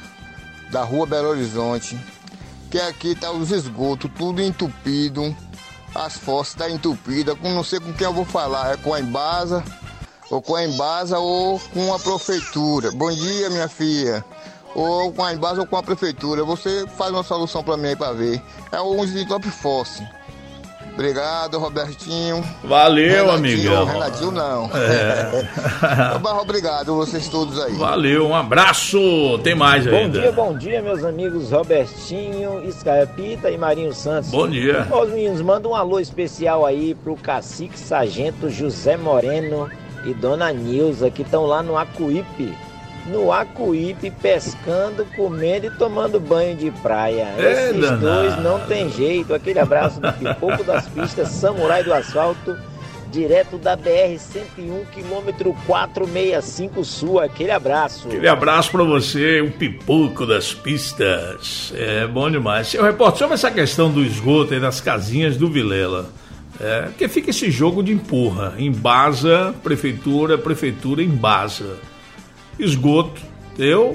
da rua Belo Horizonte, que aqui tá os esgotos, tudo entupido, as fossas tá entupidas, com não sei com quem eu vou falar, é com a Embasa, ou com a Embasa ou com a prefeitura. Bom dia, minha filha. Ou com a Embasa ou com a prefeitura, você faz uma solução pra mim aí pra ver. É o Entope Fosse. Obrigado, Robertinho. Valeu, Renatinho, amigão. Renatinho não. É. Obrigado, vocês todos aí. Valeu, um abraço. Tem mais bom ainda. Bom dia, bom dia, meus amigos Robertinho, Scarpita e Marinho Santos. Bom dia. Ô, meninos, manda um alô especial aí pro cacique sargento José Moreno e dona Nilza, que estão lá no Acuípe. No Acuípe, pescando, comendo e tomando banho de praia. É, Esses danado. dois não tem jeito. Aquele abraço do Pipoco das Pistas, Samurai do Asfalto, direto da B R cento e um, quilômetro quatrocentos e sessenta e cinco Sul. Aquele abraço. Aquele abraço pra você, o Pipoco das Pistas. É bom demais. Seu repórter, sobre essa questão do esgoto aí das casinhas do Vilela. É, porque fica esse jogo de empurra. Embasa, prefeitura, prefeitura, embasa. Esgoto, eu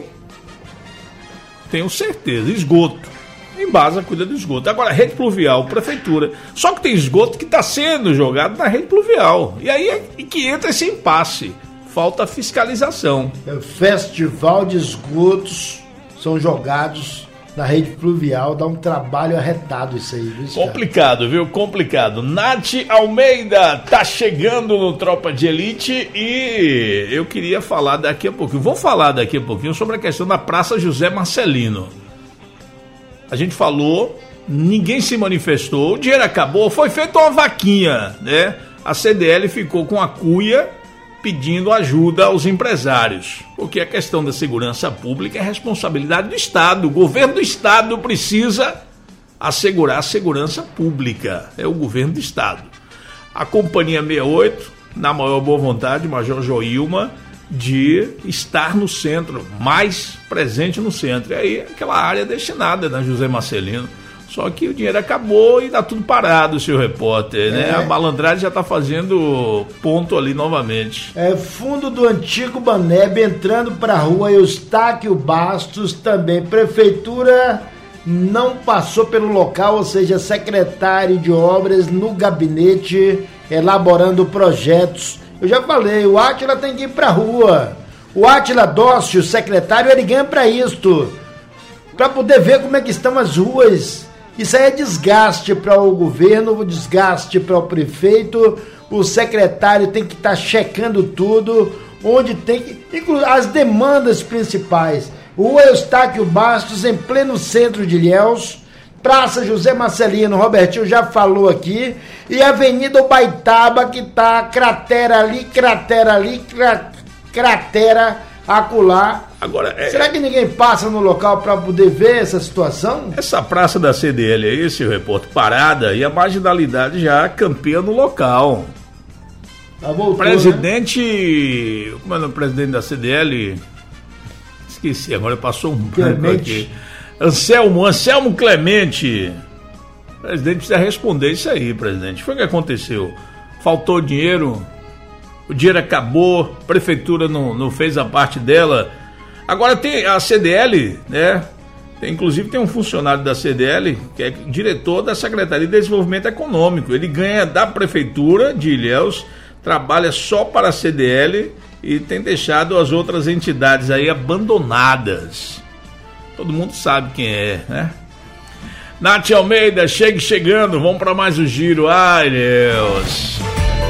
tenho certeza, esgoto. Embasa cuida do esgoto. Agora, rede pluvial, prefeitura. Só que tem esgoto que está sendo jogado na rede pluvial. E aí é que entra esse impasse. Falta fiscalização. O festival de esgotos são jogados na rede pluvial, dá um trabalho arretado isso aí, viu? Complicado, viu? Complicado. Nath Almeida tá chegando no Tropa de Elite e eu queria falar daqui a pouquinho, vou falar daqui a pouquinho sobre a questão da Praça José Marcelino. A gente falou, ninguém se manifestou, o dinheiro acabou, foi feita uma vaquinha, né? A C D L ficou com a cuia pedindo ajuda aos empresários, porque a questão da segurança pública é responsabilidade do Estado. O governo do Estado precisa assegurar a segurança pública, é o governo do Estado. A Companhia sessenta e oito, na maior boa vontade, Major Joilma, de estar no centro, mais presente no centro. E aí aquela área destinada na José Marcelino. Só que o dinheiro acabou e tá tudo parado, seu repórter, né? É. A malandragem já tá fazendo ponto ali novamente. É, fundo do antigo Baneb entrando para a rua Eustáquio Bastos também. Prefeitura não passou pelo local, ou seja, secretário de obras no gabinete elaborando projetos. Eu já falei, o Átila tem que ir para a rua. O Átila Dócio, secretário, ele ganha para isto, para poder ver como é que estão as ruas. Isso aí é desgaste para o governo, desgaste para o prefeito. O secretário tem que estar tá checando tudo, onde tem que... Inclusive as demandas principais. Rua Eustáquio Bastos, em pleno centro de Ilhéus. Praça José Marcelino, Robertinho já falou aqui. E Avenida Ubaitaba, que tá cratera ali, cratera ali, cra, cratera acolá. Agora, é... Será que ninguém passa no local para poder ver essa situação? Essa praça da C D L aí, seu repórter, parada, e a marginalidade já campeia no local. Tá voltou, presidente... Né? Como é o nome do presidente da C D L? Esqueci, agora passou um branco aqui. Anselmo, Anselmo Clemente. O presidente precisa responder isso aí, presidente. Foi o que aconteceu? Faltou dinheiro, o dinheiro acabou, a prefeitura não, não fez a parte dela. Agora tem a C D L, né? Tem, inclusive tem um funcionário da C D L que é diretor da Secretaria de Desenvolvimento Econômico. Ele ganha da prefeitura de Ilhéus, trabalha só para a C D L e tem deixado as outras entidades aí abandonadas. Todo mundo sabe quem é, né? Nath Almeida, chegue chegando, vamos para mais um giro. Ai, Deus.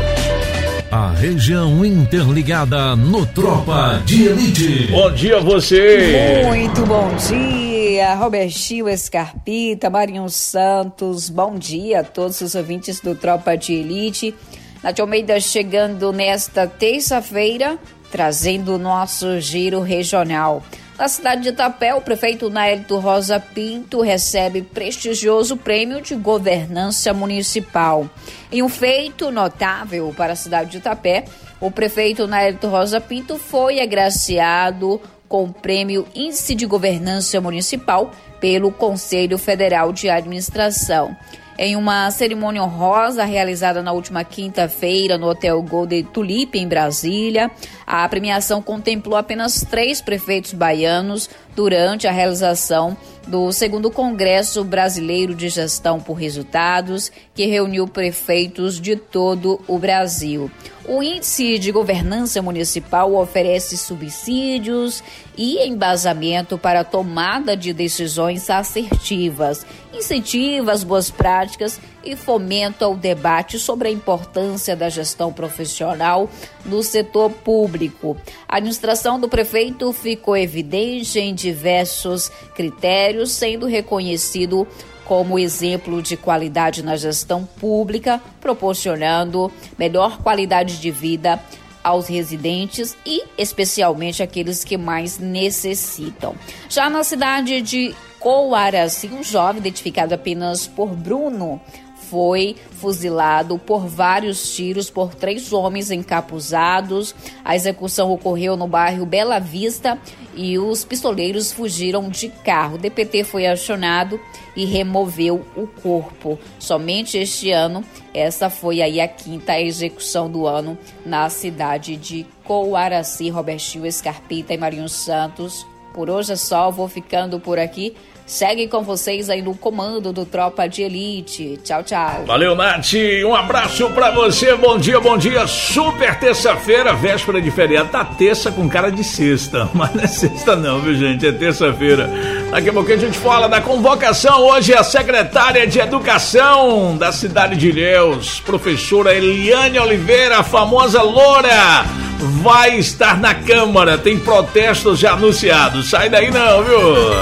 A região interligada no Tropa de Elite. Bom dia a você. Muito bom dia, Robertinho Escarpita, Marinho Santos. Bom dia a todos os ouvintes do Tropa de Elite. Nath Almeida chegando nesta terça-feira, trazendo o nosso giro regional. Na cidade de Itapé, o prefeito Naelito Rosa Pinto recebe prestigioso prêmio de governança municipal. Em um feito notável para a cidade de Itapé, o prefeito Naelito Rosa Pinto foi agraciado com o prêmio Índice de Governança Municipal pelo Conselho Federal de Administração. Em uma cerimônia honrosa realizada na última quinta-feira no Hotel Golden Tulip, em Brasília, a premiação contemplou apenas três prefeitos baianos durante a realização do segundo Congresso Brasileiro de Gestão por Resultados, que reuniu prefeitos de todo o Brasil. O Índice de Governança Municipal oferece subsídios e embasamento para a tomada de decisões assertivas, incentiva as boas práticas e fomenta o debate sobre a importância da gestão profissional no setor público. A administração do prefeito ficou evidente em diversos critérios, sendo reconhecido como exemplo de qualidade na gestão pública, proporcionando melhor qualidade de vida aos residentes e especialmente aqueles que mais necessitam. Já na cidade de Coaraci, um jovem identificado apenas por Bruno foi fuzilado por vários tiros por três homens encapuzados. A execução ocorreu no bairro Bela Vista e os pistoleiros fugiram de carro. O D P T foi acionado e removeu o corpo. Somente este ano, essa foi aí a quinta execução do ano na cidade de Coaraci. Robertinho Escarpita e Marinho Santos. Por hoje é só, vou ficando por aqui. Segue com vocês aí no comando do Tropa de Elite. Tchau, tchau. Valeu, Nath. Um abraço pra você. Bom dia, bom dia. Super terça-feira, véspera de feriado. Tá terça com cara de sexta. Mas não é sexta não, viu, gente? É terça-feira. Daqui a pouquinho a gente fala da convocação. Hoje a secretária de Educação da cidade de Ilhéus, professora Eliane Oliveira, a famosa loura, vai estar na Câmara. Tem protestos já anunciados. Sai daí não, viu?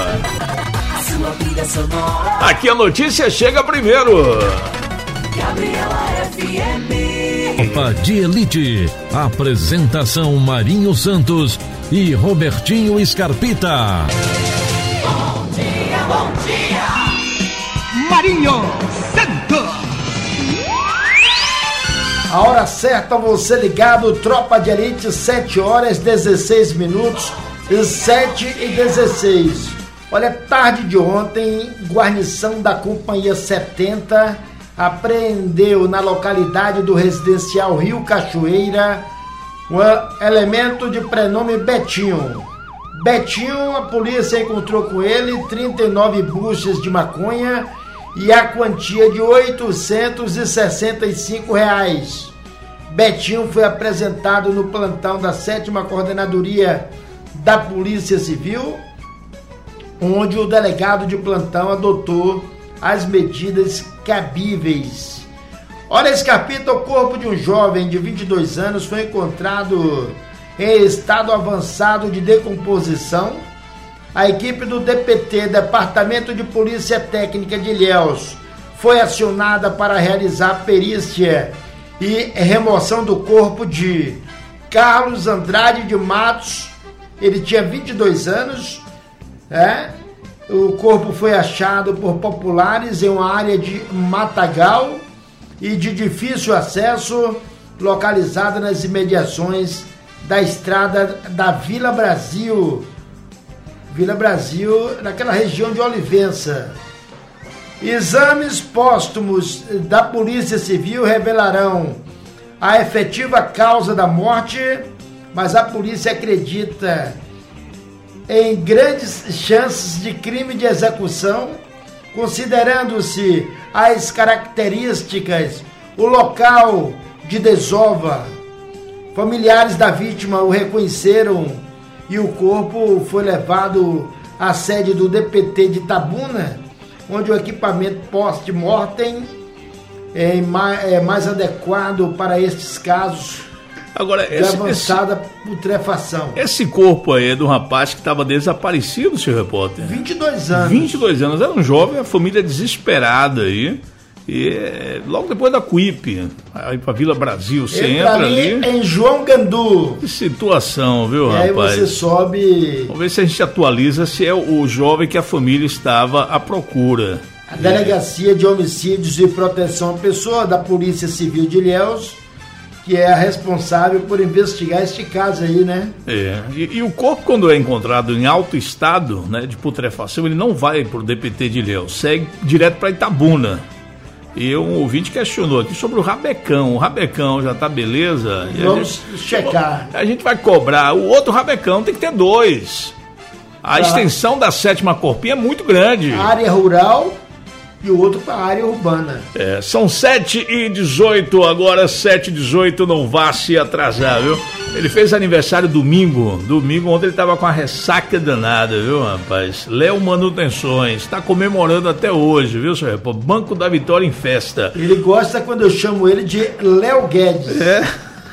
Aqui a notícia chega primeiro. Gabriela F M. Tropa de Elite. Apresentação Marinho Santos e Robertinho Escarpita. Bom dia, bom dia. Marinho Santos. A hora certa, você ligado, Tropa de Elite, sete horas, dezesseis minutos, sete e dezesseis. Olha, tarde de ontem, guarnição da Companhia setenta apreendeu na localidade do residencial Rio Cachoeira um elemento de prenome Betinho. Betinho, a polícia encontrou com ele trinta e nove buchas de maconha e a quantia de oitocentos e sessenta e cinco reais. Betinho foi apresentado no plantão da sétima Coordenadoria da Polícia Civil, onde o delegado de plantão adotou as medidas cabíveis. Olha, Scarpita, o corpo de um jovem de vinte e dois anos foi encontrado em estado avançado de decomposição. A equipe do D P T, Departamento de Polícia Técnica de Ilhéus, foi acionada para realizar perícia e remoção do corpo de Carlos Andrade de Matos. Ele tinha vinte e dois anos, é? O corpo foi achado por populares em uma área de matagal e de difícil acesso, localizada nas imediações da estrada da Vila Brasil, Vila Brasil, naquela região de Olivença. Exames póstumos da Polícia Civil revelarão a efetiva causa da morte, mas a polícia acredita em grandes chances de crime de execução, considerando-se as características, o local de desova. Familiares da vítima o reconheceram e o corpo foi levado à sede do D P T de Itabuna, onde o equipamento post-mortem é mais, é mais adequado para estes casos. Agora, de esse, avançada esse, putrefação. Esse corpo aí é do rapaz que estava desaparecido, senhor repórter. vinte e dois anos. vinte e dois anos. Era um jovem, a família desesperada aí. E é, logo depois da Cuípe, aí pra Vila Brasil, você entra, entra ali, ali em João Gandu. Que situação, viu, e rapaz? E aí você sobe... Vamos ver se a gente atualiza se é o jovem que a família estava à procura. A Delegacia de Homicídios e Proteção à Pessoa da Polícia Civil de Ilhéus, que é a responsável por investigar este caso aí, né? É, e, e o corpo, quando é encontrado em alto estado, né, de putrefação, ele não vai pro D P T de Ilhéus, segue direto para Itabuna. E um ouvinte questionou aqui sobre o rabecão. O rabecão já tá beleza? E Vamos a gente, checar. A gente vai cobrar. O outro rabecão tem que ter dois. A ah. extensão da sétima Corpinha é muito grande. A área rural e o outro para a área urbana. É, são sete e dezoito, agora sete e dezoito, não vá se atrasar, viu? Ele fez aniversário domingo, domingo ontem ele tava com a ressaca danada, viu, rapaz? Léo Manutenções, tá comemorando até hoje, viu, senhor? Banco da Vitória em festa. Ele gosta quando eu chamo ele de Léo Guedes. É.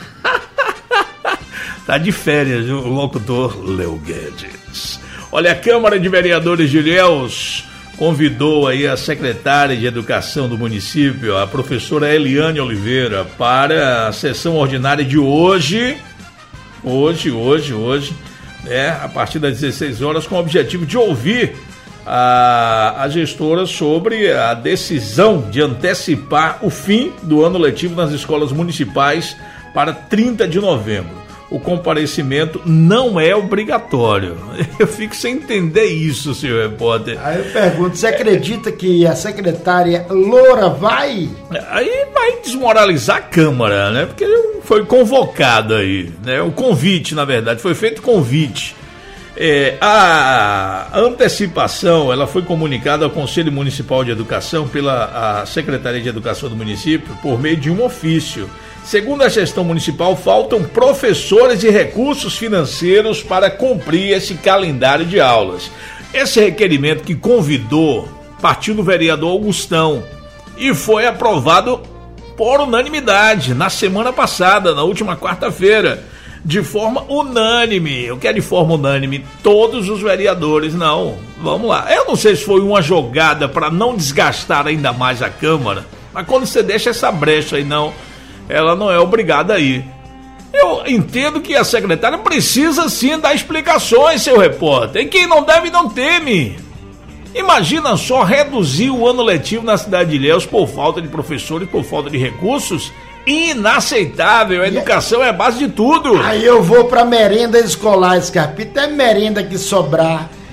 Tá de férias, viu, o locutor Léo Guedes. Olha, a Câmara de Vereadores de Ilhéus convidou aí a secretária de Educação do município, a professora Eliane Oliveira, para a sessão ordinária de hoje, hoje, hoje, hoje, né, a partir das dezesseis horas, com o objetivo de ouvir a, a gestora sobre a decisão de antecipar o fim do ano letivo nas escolas municipais para trinta de novembro. O comparecimento não é obrigatório. Eu fico sem entender isso, senhor repórter. Aí eu pergunto, você acredita que a secretária Loura vai? Aí vai desmoralizar a Câmara, né? Porque foi convocado aí, né? O convite, na verdade, foi feito convite. É, a antecipação, ela foi comunicada ao Conselho Municipal de Educação pela a Secretaria de Educação do município por meio de um ofício. Segundo a gestão municipal, faltam professores e recursos financeiros para cumprir esse calendário de aulas. Esse requerimento que convidou partiu do vereador Augustão e foi aprovado por unanimidade na semana passada, na última quarta-feira, de forma unânime. O que é de forma unânime? Todos os vereadores, não. Vamos lá. Eu não sei se foi uma jogada para não desgastar ainda mais a Câmara, mas quando você deixa essa brecha aí, não... ela não é obrigada a ir. Eu entendo que a secretária precisa sim dar explicações, seu repórter. E quem não deve não teme. Imagina só reduzir o ano letivo na cidade de Ilhéus por falta de professores, por falta de recursos. Inaceitável. A educação é a base de tudo. Aí eu vou pra merenda escolar, Scarpita. É merenda que sobrar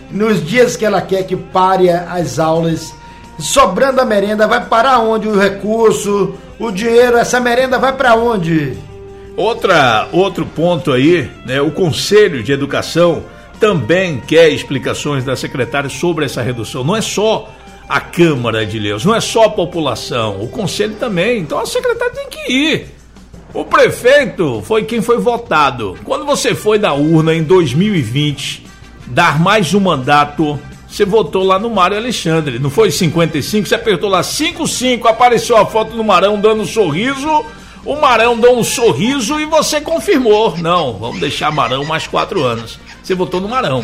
nos dias que ela quer que pare as aulas, sobrando a merenda, vai parar onde o recurso, o dinheiro, essa merenda vai para onde? Outra, outro ponto aí, né, o Conselho de Educação também quer explicações da secretária sobre essa redução. Não é só a Câmara de Ilhéus, não é só a população, o Conselho também. Então a secretária tem que ir. O prefeito foi quem foi votado. Quando você foi da urna em dois mil e vinte dar mais um mandato, você votou lá no Mário Alexandre. Não foi cinquenta e cinco? Você apertou lá cinco cinco, apareceu a foto do Marão dando um sorriso. O Marão deu um sorriso e você confirmou. Não, vamos deixar Marão mais quatro anos. Você votou no Marão.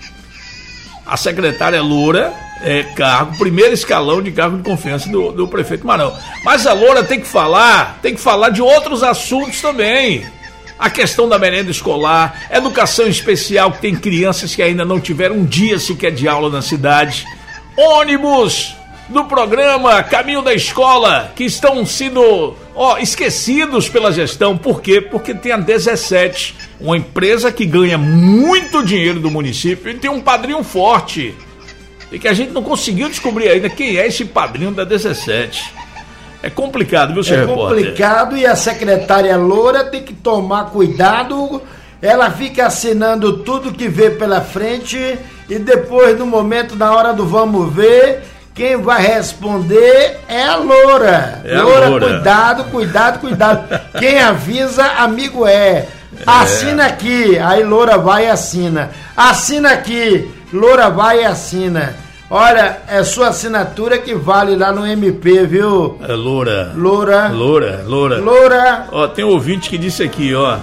A secretária Loura é cargo, primeiro escalão de cargo de confiança do, do prefeito Marão. Mas a Loura tem que falar, tem que falar de outros assuntos também. A questão da merenda escolar, educação especial, que tem crianças que ainda não tiveram um dia sequer de aula na cidade. Ônibus do programa Caminho da Escola, que estão sendo ó, esquecidos pela gestão. Por quê? Porque tem a dezessete, uma empresa que ganha muito dinheiro do município e tem um padrinho forte. E que a gente não conseguiu descobrir ainda quem é esse padrinho da dezessete. É complicado, viu, seu é repórter? É complicado e a secretária Loura tem que tomar cuidado. Ela fica assinando tudo que vê pela frente e depois, no momento, na hora do vamos ver, quem vai responder é a Loura. É a Loura, Loura. cuidado, cuidado, cuidado. Quem avisa, amigo é. Assina aqui, aí Loura vai e assina. Assina aqui, Loura vai e assina. Olha, é sua assinatura que vale lá no M P, viu? É Loura. Loura. Loura, Loura. Loura. Ó, tem um ouvinte que disse aqui, ó.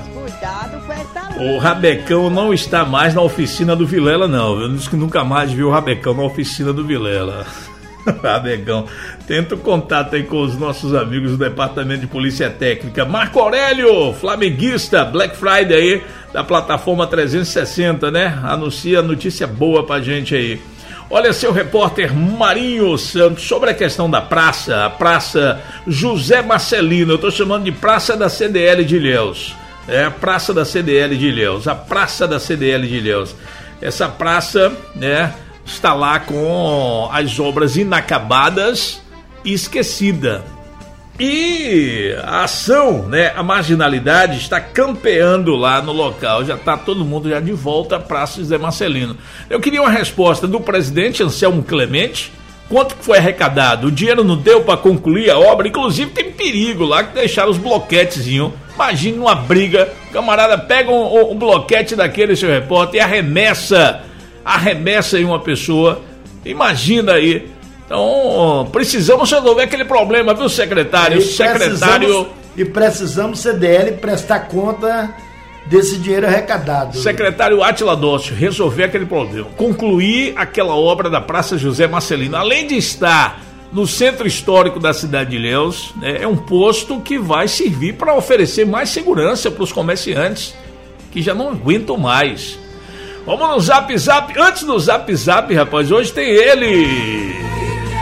O Rabecão não está mais na oficina do Vilela, não. Eu disse que nunca mais viu o Rabecão na oficina do Vilela. Rabecão. Tenta o contato aí com os nossos amigos do Departamento de Polícia Técnica. Marco Aurélio, flamenguista, Black Friday aí, da plataforma trezentos e sessenta, né? Anuncia notícia boa pra gente aí. Olha, seu repórter Marinho Santos, sobre a questão da praça, a Praça José Marcelino, eu tô chamando de Praça da C D L de Ilhéus. É a Praça da C D L de Ilhéus, a Praça da C D L de Ilhéus. Essa praça, né, está lá com as obras inacabadas e esquecida. E a ação, né, a marginalidade está campeando lá no local. Já está todo mundo já de volta à Praça José Marcelino. Eu queria uma resposta do presidente Anselmo Clemente. Quanto que foi arrecadado? O dinheiro não deu para concluir a obra? Inclusive tem perigo lá que deixaram os bloquetezinhos. Imagine uma briga, o camarada pega um, um bloquete daquele, seu repórter, e arremessa, arremessa em uma pessoa. Imagina aí. Então, precisamos resolver aquele problema, viu, secretário? E secretário... Precisamos, e precisamos, C D L, prestar conta desse dinheiro arrecadado. Secretário Átila Dócio, resolver aquele problema. Concluir aquela obra da Praça José Marcelino. Além de estar no centro histórico da cidade de Ilhéus, né, é um posto que vai servir para oferecer mais segurança para os comerciantes, que já não aguentam mais. Vamos no Zap Zap. Antes do Zap Zap, rapaz, hoje tem ele...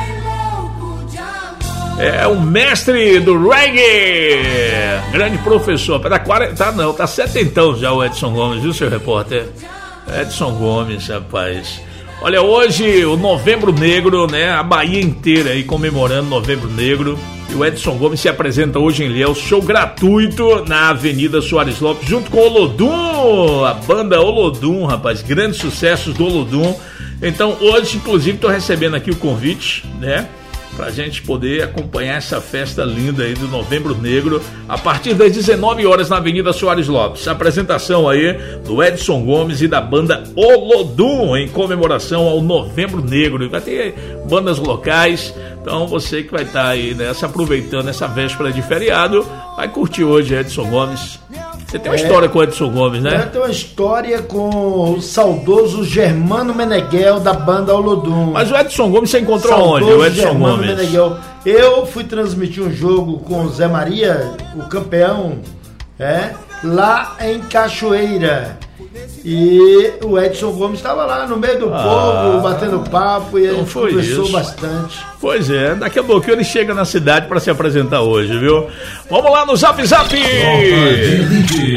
É o mestre do reggae, grande professor, tá quarenta, tá não, tá setentão já o Edson Gomes, viu, seu repórter? Edson Gomes, rapaz. Olha, hoje o Novembro Negro, né, a Bahia inteira aí comemorando Novembro Negro, e o Edson Gomes se apresenta hoje em Ilhéus, show gratuito na Avenida Soares Lopes, junto com o Olodum, a banda Olodum, rapaz, grandes sucessos do Olodum. Então hoje, inclusive, tô recebendo aqui o convite, né, pra gente poder acompanhar essa festa linda aí do Novembro Negro, a partir das dezenove horas na Avenida Soares Lopes. A apresentação aí do Edson Gomes e da banda Olodum, em comemoração ao Novembro Negro. Vai ter bandas locais, então você que vai estar aí, né, se aproveitando essa véspera de feriado, vai curtir hoje Edson Gomes. Você tem uma é, história com o Edson Gomes, né? Eu tenho uma história com o saudoso Germano Meneghel, da banda Olodum. Mas o Edson Gomes você encontrou saudoso onde? O Edson Germano Gomes. Meneghel. Eu fui transmitir um jogo com o Zé Maria, o campeão, é, lá em Cachoeira. E o Edson Gomes estava lá no meio do ah, povo, batendo papo, e então a gente conversou isso. bastante. Pois é, daqui a pouquinho ele chega na cidade para se apresentar hoje, viu? Vamos lá no Zap Zap!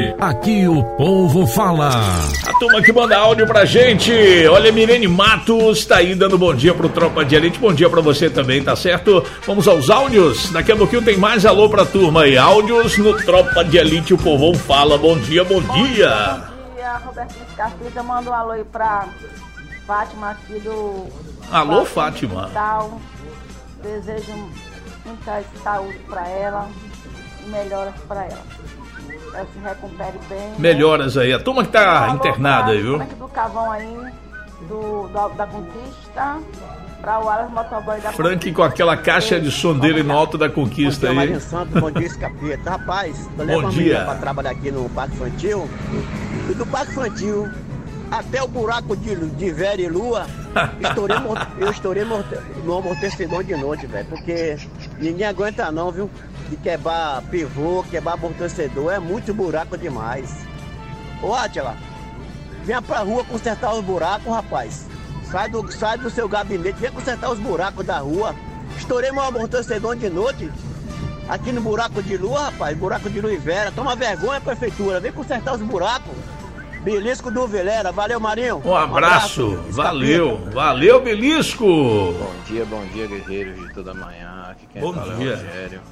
Aqui o povo fala. A turma que manda áudio pra gente. Olha, Mirene Matos tá aí dando bom dia pro Tropa de Elite. Bom dia pra você também, tá certo? Vamos aos áudios. Daqui a pouquinho tem mais alô pra turma aí. Áudios no Tropa de Elite. O povão fala. Bom dia, bom, bom dia. dia. Bom dia, Robertinho Escarpita. Manda um alô aí pra Fátima aqui do... Alô, Fátima. Hospital. Desejo muita saúde pra ela e melhoras pra ela. Ela se recupere bem. Melhoras aí. A turma que tá alô, internada aí, viu? Frank do Cavão aí, do, da, da Conquista. Pra o Alas Motoboy da Frank Conquista. Com aquela caixa de som dele no alto da Conquista bom dia, aí. Marinho Santos, bom dia, Escapeta. Rapaz, tô levando bom dia. Pra trabalhar aqui no Parque Infantil. E do Parque Infantil até o buraco de, de Vera e Lua, estourei, eu estourei no amortecedor de noite, velho. Porque ninguém aguenta não, viu? De quebrar pivô, quebrar amortecedor, é muito buraco demais. Ô, Átila, venha pra rua consertar os buracos, rapaz. Sai do, sai do seu gabinete, vem consertar os buracos da rua. Estourei meu amortecedor de noite, aqui no buraco de Lua, rapaz, buraco de Lua e Vera. Toma vergonha, prefeitura, vem consertar os buracos. Belisco do Vilera, valeu, Marinho. Um abraço, um abraço. valeu, valeu, Belisco. Bom dia, bom dia, guerreiros de toda manhã. Aqui quem bom fala dia. é o Rogério.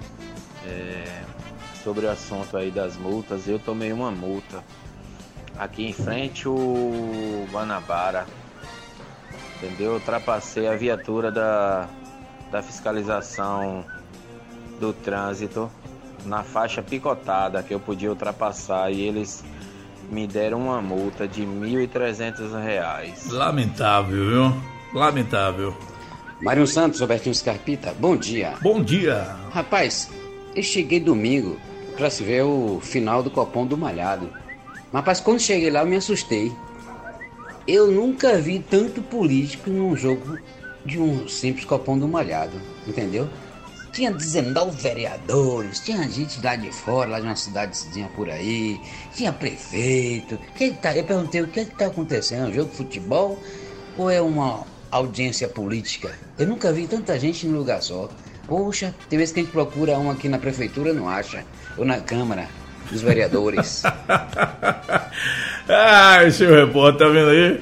É, sobre o assunto aí das multas, eu tomei uma multa aqui em frente o Guanabara, entendeu? Eu ultrapassei a viatura da, da fiscalização do trânsito na faixa picotada que eu podia ultrapassar e eles me deram uma multa de mil e trezentos reais. Lamentável, viu? Lamentável. Mário Santos, Robertinho Scarpita, bom dia. Bom dia. Rapaz, eu cheguei domingo pra se ver o final do Copom do Malhado. Mas, rapaz, quando cheguei lá eu me assustei. Eu nunca vi tanto político num jogo de um simples Copom do Malhado, entendeu? Tinha dezenove vereadores, tinha gente lá de fora, lá de uma cidadezinha por aí, tinha prefeito. Que que tá, eu perguntei o que está acontecendo, é um jogo de futebol ou é uma audiência política? Eu nunca vi tanta gente num lugar só. Poxa, tem vezes que a gente procura um aqui na prefeitura, não acha, ou na Câmara dos Vereadores. Ah, seu repórter, tá vendo aí?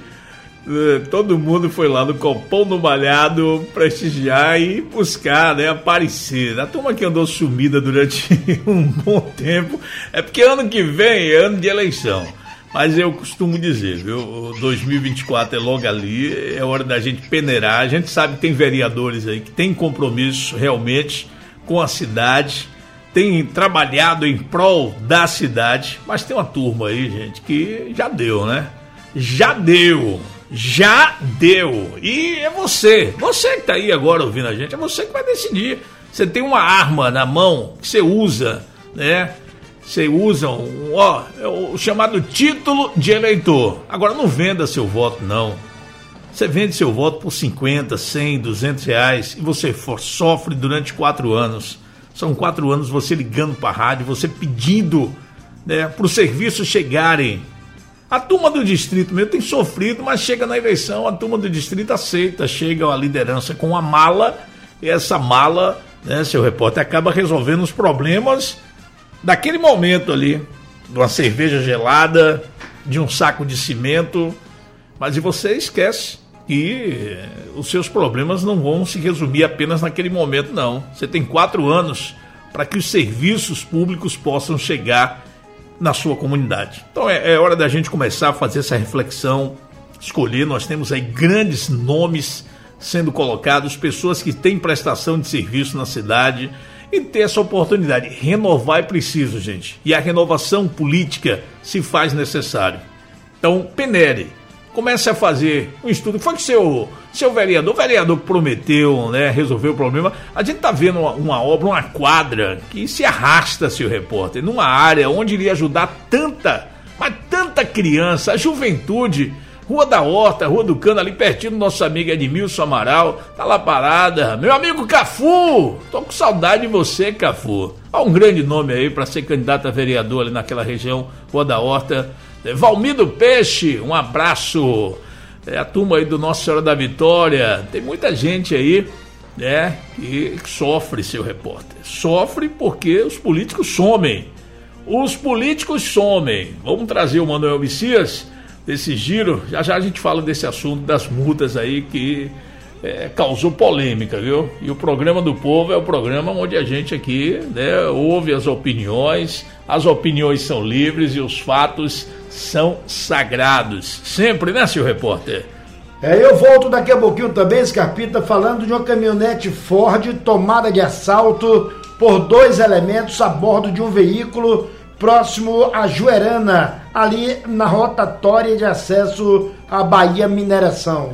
Todo mundo foi lá no Copom do Malhado prestigiar e buscar, né, aparecer. A turma que andou sumida durante um bom tempo, é porque ano que vem é ano de eleição. Mas eu costumo dizer, viu, dois mil e vinte e quatro é logo ali, é hora da gente peneirar. A gente sabe que tem vereadores aí que tem compromisso realmente com a cidade, tem trabalhado em prol da cidade, mas tem uma turma aí, gente, que já deu, né? Já deu. Já deu. E é você, você que tá aí agora ouvindo a gente, é você que vai decidir. Você tem uma arma na mão que você usa, né? Você usa um, ó, o chamado título de eleitor. Agora não venda seu voto, não. Você vende seu voto por cinquenta, cem, duzentos reais e você for, sofre durante quatro anos. São quatro anos você ligando para a rádio, você pedindo, né, para os serviços chegarem. A turma do distrito mesmo tem sofrido, mas chega na eleição, a turma do distrito aceita, chega a liderança com uma mala, e essa mala, né, seu repórter, acaba resolvendo os problemas daquele momento ali, de uma cerveja gelada, de um saco de cimento, mas e você esquece que os seus problemas não vão se resumir apenas naquele momento, não. Você tem quatro anos para que os serviços públicos possam chegar na sua comunidade. Então é, é hora da gente começar a fazer essa reflexão, escolher. Nós temos aí grandes nomes sendo colocados, pessoas que têm prestação de serviço na cidade, e ter essa oportunidade. Renovar é preciso, gente, e a renovação política se faz necessário. Então penere, comece a fazer um estudo. Foi que seu, seu vereador, o vereador que prometeu, né, resolver o problema. A gente está vendo uma, uma obra, uma quadra que se arrasta, seu repórter, numa área onde iria ajudar tanta, mas tanta criança, a juventude. Rua da Horta, Rua do Cano, ali pertinho do nosso amigo Edmilson Amaral, tá lá parada. Meu amigo Cafu, tô com saudade de você, Cafu. Há um grande nome aí para ser candidato a vereador ali naquela região, Rua da Horta. Valmido Peixe, um abraço. É a turma aí do Nossa Senhora da Vitória. Tem muita gente aí, né, que sofre, seu repórter. Sofre porque os políticos somem. os políticos somem. Vamos trazer o Manuel Messias desse giro. Já já a gente fala desse assunto das multas aí que é, causou polêmica, viu? E o programa do povo é o programa onde a gente aqui, né, ouve as opiniões. As opiniões são livres e os fatos são sagrados. Sempre, né, senhor repórter? É, eu volto daqui a pouquinho também, Scarpita, falando de uma caminhonete Ford tomada de assalto por dois elementos a bordo de um veículo próximo a Juerana, ali na rotatória de acesso à Bahia Mineração.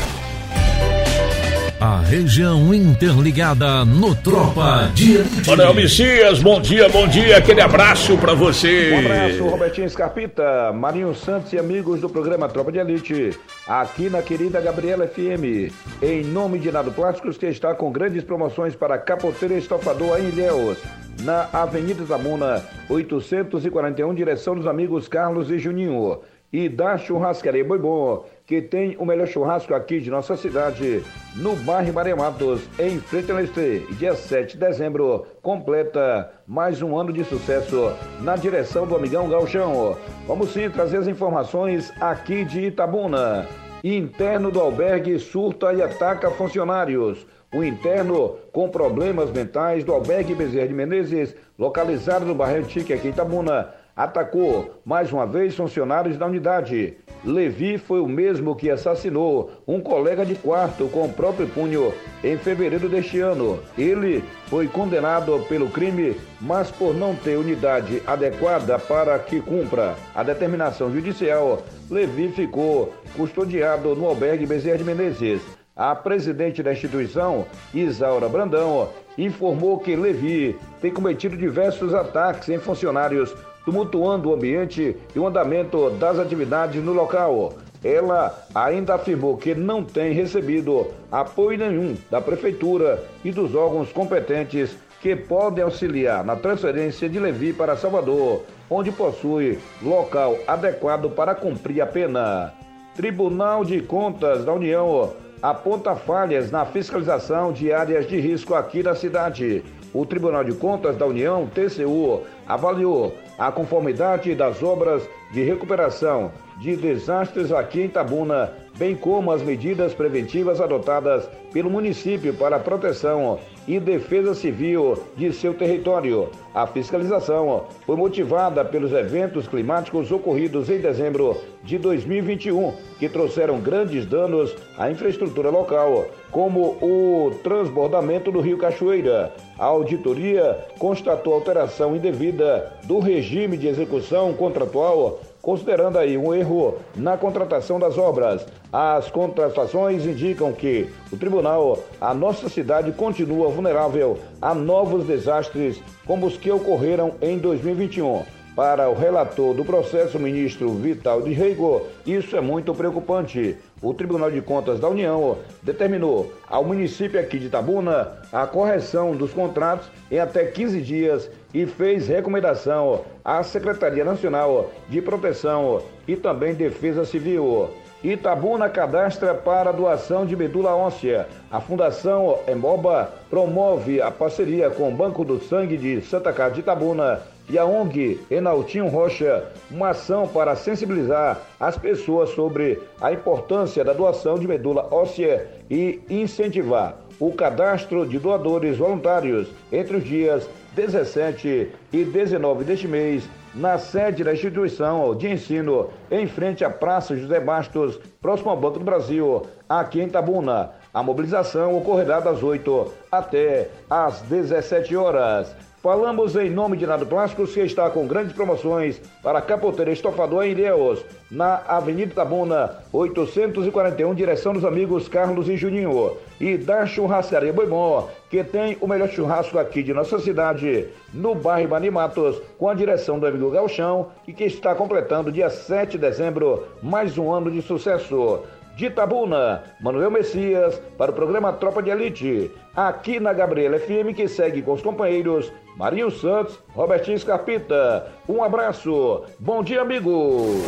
A região interligada no Tropa de Elite. Manuel Messias, bom dia, bom dia, aquele abraço pra você. Um abraço, Robertinho Scarpita, Marinho Santos e amigos do programa Tropa de Elite, aqui na querida Gabriela F M, em nome de Nado Plásticos, que está com grandes promoções para capoteiro e estofador em Ilhéus, na Avenida Itabuna, oitocentos e quarenta e um, direção dos amigos Carlos e Juninho. E da Churrascaria Boi Bom, que tem o melhor churrasco aqui de nossa cidade, no bairro Maria Matos, em frente ao Nestlé. Dia sete de dezembro, completa mais um ano de sucesso na direção do amigão Gauchão. Vamos sim trazer as informações aqui de Itabuna. Interno do albergue surta e ataca funcionários. O interno com problemas mentais do albergue Bezerra de Menezes, localizado no bairro Antique aqui em Itabuna, atacou mais uma vez funcionários da unidade. Levi foi o mesmo que assassinou um colega de quarto com o próprio punho em fevereiro deste ano. Ele foi condenado pelo crime, mas por não ter unidade adequada para que cumpra a determinação judicial, Levi ficou custodiado no albergue Bezerra de Menezes. A presidente da instituição, Isaura Brandão, informou que Levi tem cometido diversos ataques em funcionários, tumultuando o ambiente e o andamento das atividades no local. Ela ainda afirmou que não tem recebido apoio nenhum da prefeitura e dos órgãos competentes que podem auxiliar na transferência de Levi para Salvador, onde possui local adequado para cumprir a pena. Tribunal de Contas da União aponta falhas na fiscalização de áreas de risco aqui na cidade. O Tribunal de Contas da União, T C U, avaliou a conformidade das obras de recuperação de desastres aqui em Itabuna, bem como as medidas preventivas adotadas pelo município para a proteção e defesa civil de seu território. A fiscalização foi motivada pelos eventos climáticos ocorridos em dezembro de dois mil e vinte e um, que trouxeram grandes danos à infraestrutura local, como o transbordamento do Rio Cachoeira. A auditoria constatou alteração indevida do regime de execução contratual, considerando aí um erro na contratação das obras. As contratações indicam que o tribunal, a nossa cidade continua vulnerável a novos desastres como os que ocorreram em dois mil e vinte e um. Para o relator do processo, ministro Vital de Reigo, isso é muito preocupante. O Tribunal de Contas da União determinou ao município aqui de Itabuna a correção dos contratos em até quinze dias e fez recomendação à Secretaria Nacional de Proteção e também Defesa Civil. Itabuna cadastra para doação de medula óssea. A Fundação Emoba promove a parceria com o Banco do Sangue de Santa Casa de Itabuna e a O N G Enaltinho Rocha, uma ação para sensibilizar as pessoas sobre a importância da doação de medula óssea e incentivar o cadastro de doadores voluntários entre os dias dezessete e dezenove deste mês, na sede da instituição de ensino, em frente à Praça José Bastos, próximo ao Banco do Brasil, aqui em Itabuna. A mobilização ocorrerá das oito até às dezessete horas. Falamos em nome de Nado Plásticos, que está com grandes promoções para capoteiro e estofador em Ilhéus, na Avenida Itabuna, oitocentos e quarenta e um, direção dos amigos Carlos e Juninho. E da Churrascaria Boi Bom, que tem o melhor churrasco aqui de nossa cidade, no bairro Maria Matos, com a direção do amigo Gauchão, e que está completando dia sete de dezembro, mais um ano de sucesso. De Itabuna, Manuel Messias, para o programa Tropa de Elite, aqui na Gabriela F M, que segue com os companheiros Marinho Santos, Robertinho Scarpita. Um abraço, bom dia, amigo!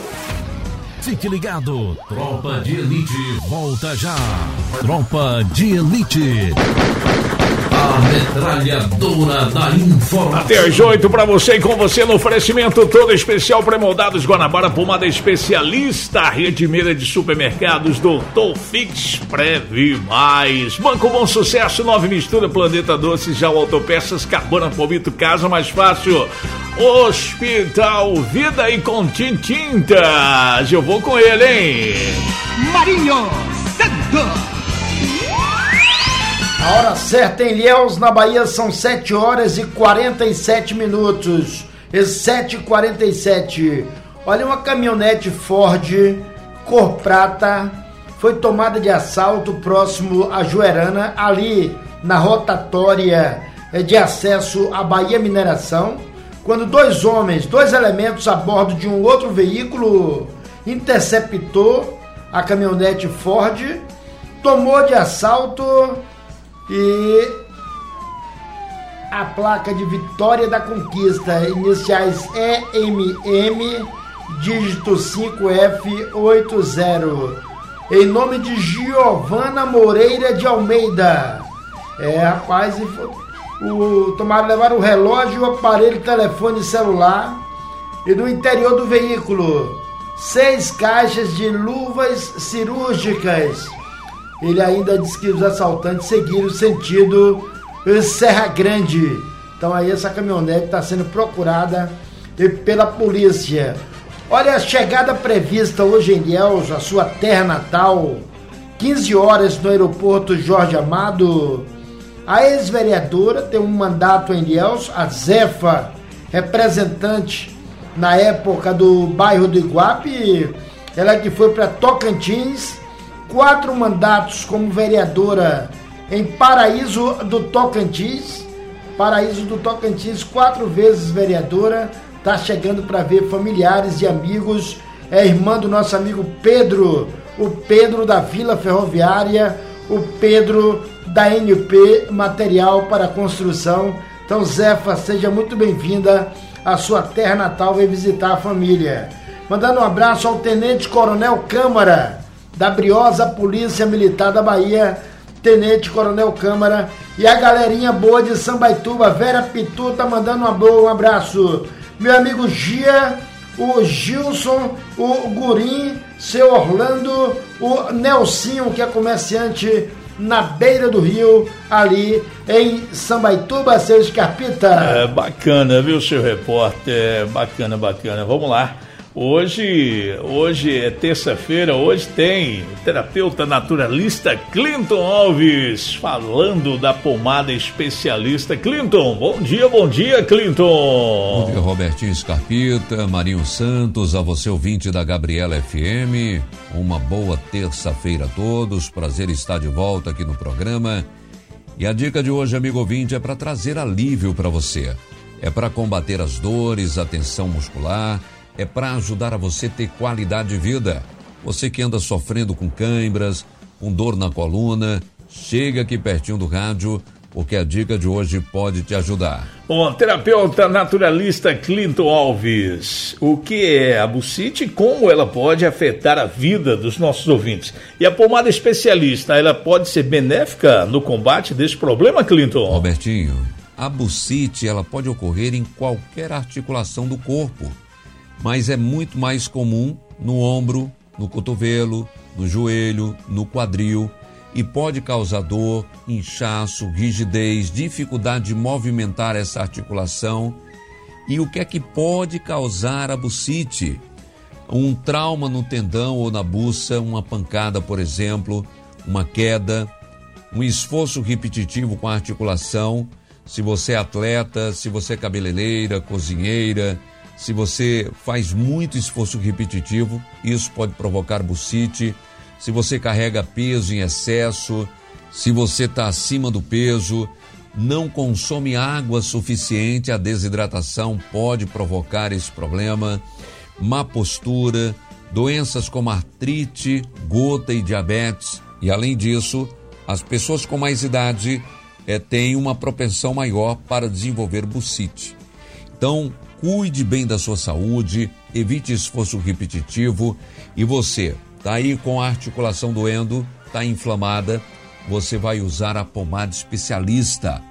Fique ligado, Tropa de Elite volta já. Tropa de Elite. A metralhadora da informação. Até às oito pra você e com você no oferecimento todo especial pré-moldados Guanabara, pomada especialista, rede meira de supermercados, Doutor Fix, Preve Mais, Banco Bom Sucesso, Nove Mistura, Planeta Doces, já Autopeças, Cabana, Pomito, Casa Mais Fácil, Hospital Vida e Contintintas. Eu vou com ele, hein? Marinho Santos. A hora certa em Ilhéus, na Bahia, são sete horas e quarenta e sete minutos. sete e quarenta e sete. Olha, uma caminhonete Ford, cor prata, foi tomada de assalto próximo a Juerana, ali na rotatória de acesso à Bahia Mineração, quando dois homens, dois elementos a bordo de um outro veículo interceptou a caminhonete Ford, tomou de assalto e a placa de Vitória da Conquista, iniciais E M M, dígito cinco F oitenta, em nome de Giovana Moreira de Almeida. É, rapaz, o, tomaram, levaram o relógio, o aparelho, telefone celular, e no interior do veículo, seis caixas de luvas cirúrgicas. Ele ainda diz que os assaltantes seguiram sentido Serra Grande. Então aí essa caminhonete está sendo procurada pela polícia. Olha, a chegada prevista hoje em Ilhéus, a sua terra natal, quinze horas no aeroporto Jorge Amado. A ex-vereadora tem um mandato em Ilhéus, a Zefa, representante na época do bairro do Iguape, ela que foi para Tocantins, quatro mandatos como vereadora em Paraíso do Tocantins, Paraíso do Tocantins, quatro vezes vereadora, está chegando para ver familiares e amigos, é irmã do nosso amigo Pedro, o Pedro da Vila Ferroviária, o Pedro da N P Material para Construção. Então, Zefa, seja muito bem-vinda à sua terra natal, vem visitar a família. Mandando um abraço ao Tenente Coronel Câmara, da Briosa Polícia Militar da Bahia, Tenente Coronel Câmara, e a galerinha boa de Sambaituba, Vera Pitu, tá mandando uma boa, um abraço. Meu amigo Gia, o Gilson, o Gurim, seu Orlando, o Nelsinho, que é comerciante na beira do rio, ali em Sambaituba, seu Escarpita. É bacana, viu, seu repórter? É bacana, bacana. Vamos lá. Hoje, hoje é terça-feira, hoje tem o terapeuta naturalista Clinton Alves falando da pomada especialista. Clinton, bom dia, bom dia, Clinton. Bom dia, Robertinho Scarpita, Marinho Santos, a você ouvinte da Gabriela F M, uma boa terça-feira a todos, prazer estar de volta aqui no programa. E a dica de hoje, amigo ouvinte, é para trazer alívio para você, é para combater as dores, a tensão muscular, é para ajudar a você ter qualidade de vida. Você que anda sofrendo com cãibras, com dor na coluna, chega aqui pertinho do rádio, porque a dica de hoje pode te ajudar. Bom, terapeuta naturalista Clinton Alves, o que é a bucite e como ela pode afetar a vida dos nossos ouvintes? E a pomada especialista, ela pode ser benéfica no combate desse problema, Clinton? Robertinho, a bucite, ela pode ocorrer em qualquer articulação do corpo, mas é muito mais comum no ombro, no cotovelo, no joelho, no quadril, e pode causar dor, inchaço, rigidez, dificuldade de movimentar essa articulação. E o que é que pode causar a bucite? Um trauma no tendão ou na buça, uma pancada, por exemplo, uma queda, um esforço repetitivo com a articulação. Se você é atleta, se você é cabeleireira, cozinheira, se você faz muito esforço repetitivo, isso pode provocar bucite. Se você carrega peso em excesso, se você está acima do peso, não consome água suficiente, a desidratação pode provocar esse problema. Má postura, doenças como artrite, gota e diabetes. E além disso, as pessoas com mais idade é, têm uma propensão maior para desenvolver bucite. Então, cuide bem da sua saúde, evite esforço repetitivo. E você, está aí com a articulação doendo, está inflamada, você vai usar a pomada especialista.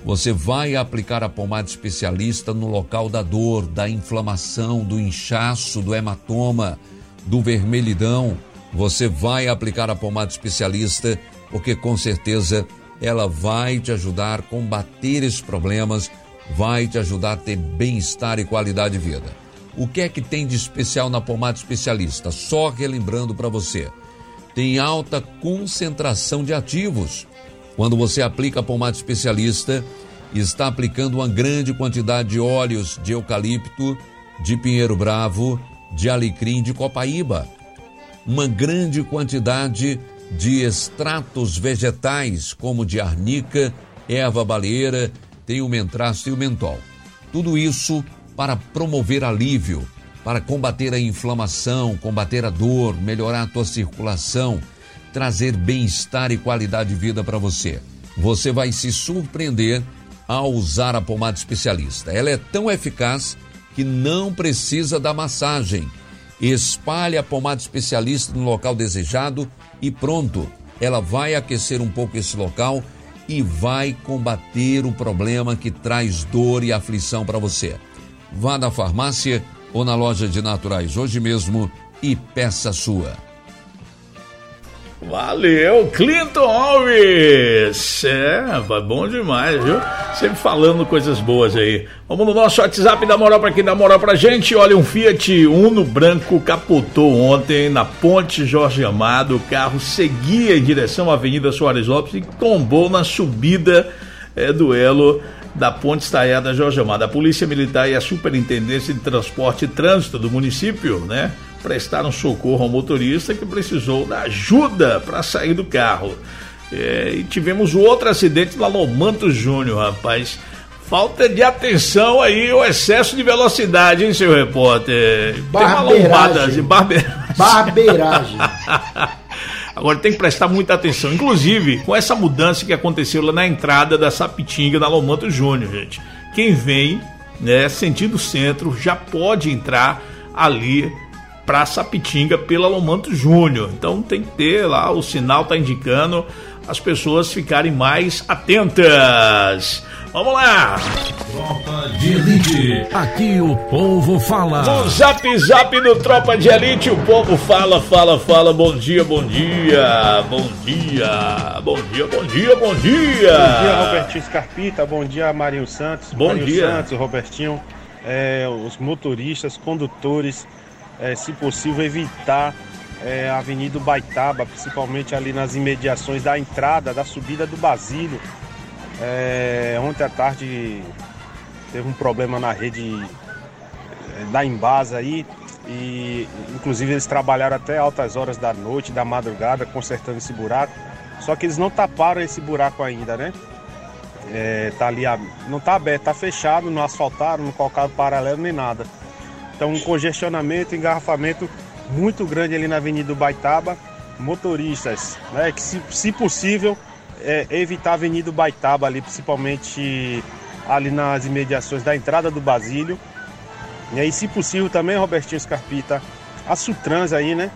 Você vai aplicar a pomada especialista no local da dor, da inflamação, do inchaço, do hematoma, do vermelhidão. Você vai aplicar a pomada especialista porque com certeza ela vai te ajudar a combater esses problemas, vai te ajudar a ter bem-estar e qualidade de vida. O que é que tem de especial na pomada especialista? Só relembrando para você, tem alta concentração de ativos. Quando você aplica a pomada especialista, está aplicando uma grande quantidade de óleos de eucalipto, de pinheiro bravo, de alecrim, de copaíba. Uma grande quantidade de extratos vegetais, como de arnica, erva baleeira, tem o mentraço e o mentol. Tudo isso para promover alívio, para combater a inflamação, combater a dor, melhorar a tua circulação, trazer bem-estar e qualidade de vida para você. Você vai se surpreender ao usar a pomada especialista. Ela é tão eficaz que não precisa da massagem. Espalhe a pomada especialista no local desejado e pronto. Ela vai aquecer um pouco esse local e vai combater o problema que traz dor e aflição para você. Vá na farmácia ou na loja de naturais hoje mesmo e peça a sua. Valeu, Clinton Alves! É, vai bom demais, viu? Sempre falando coisas boas aí. Vamos no nosso WhatsApp, dá moral pra quem dá moral pra gente. Olha, um Fiat Uno branco capotou ontem na Ponte Jorge Amado. O carro seguia em direção à Avenida Soares Lopes e tombou na subida é, do elo da Ponte Estaiada Jorge Amado. A Polícia Militar e a Superintendência de Transporte e Trânsito do município, né, prestaram socorro ao motorista que precisou da ajuda para sair do carro. É, e tivemos outro acidente lá no Manto Júnior, rapaz. Falta de atenção aí, o excesso de velocidade, hein, seu repórter? Barbeiragem. Barbeiragem. Barbeiragem. Agora tem que prestar muita atenção, inclusive com essa mudança que aconteceu lá na entrada da Sapitinga, na Lomanto Júnior, gente. Quem vem, né, sentido centro, já pode entrar ali para Sapitinga pela Lomanto Júnior. Então tem que ter lá, o sinal tá indicando, as pessoas ficarem mais atentas. Vamos lá! Tropa de Elite, aqui o povo fala. No zap zap do Tropa de Elite, o povo fala, fala, fala. Bom dia, bom dia, bom dia, bom dia, bom dia, bom dia. Bom dia, Robertinho Scarpita, bom dia, Marinho Santos. Bom Marinho dia. Santos, Robertinho, é, os motoristas, condutores, é, se possível evitar é, a Avenida Baitaba, principalmente ali nas imediações da entrada, da subida do Basílio. É, ontem à tarde teve um problema na rede da Embasa aí e inclusive eles trabalharam até altas horas da noite, da madrugada, consertando esse buraco, só que eles não taparam esse buraco ainda, né? É, tá ali, não tá aberto, tá fechado, não asfaltaram, não colocaram paralelo nem nada. Então um congestionamento, engarrafamento muito grande ali na Avenida Baitaba. Motoristas, né, que se, se possível É, evitar a Avenida Baitaba ali, principalmente ali nas imediações da entrada do Basílio. E aí, se possível também, Robertinho Scarpita, a Sutrans aí, né?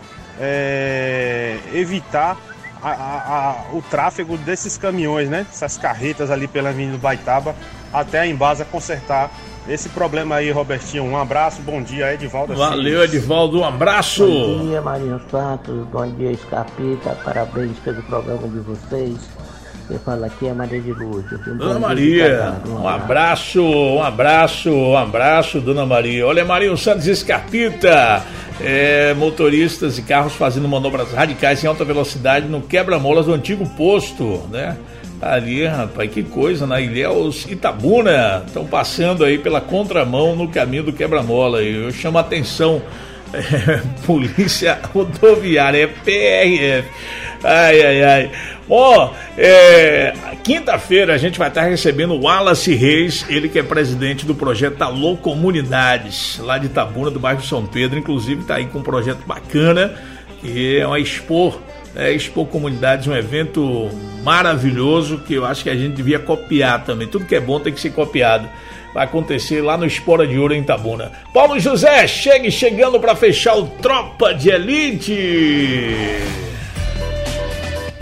É, evitar a, a, a, o tráfego desses caminhões, né? Essas carretas ali pela Avenida Baitaba, até a Embasa consertar esse problema aí, Robertinho. Um abraço, bom dia, Edivaldo. Valeu, Edivaldo, um abraço. Bom dia, Marinho Santos, bom dia, Scarpita, parabéns pelo programa de vocês. Quem fala aqui é Maria de Lúcia. Dona Maria, um abraço, um abraço, um abraço, Dona Maria. Olha, Marinho Santos Scarpita, é, motoristas e carros fazendo manobras radicais em alta velocidade no quebra-molas do antigo posto, né? Ali, rapaz, que coisa, na Ilhéus Itabuna, estão passando aí pela contramão no caminho do quebra-mola. Eu chamo a atenção, é, Polícia Rodoviária, é P R F. Ai, ai, ai. Ó, é, quinta-feira a gente vai estar recebendo o Wallace Reis, ele que é presidente do projeto Alô Comunidades, lá de Itabuna, do bairro São Pedro. Inclusive está aí com um projeto bacana, que é uma Expo, é, Expo Comunidades, um evento maravilhoso que eu acho que a gente devia copiar também. Tudo que é bom tem que ser copiado. Vai acontecer lá no Espora de Ouro em Itabuna. Paulo José, chegue chegando para fechar o Tropa de Elite.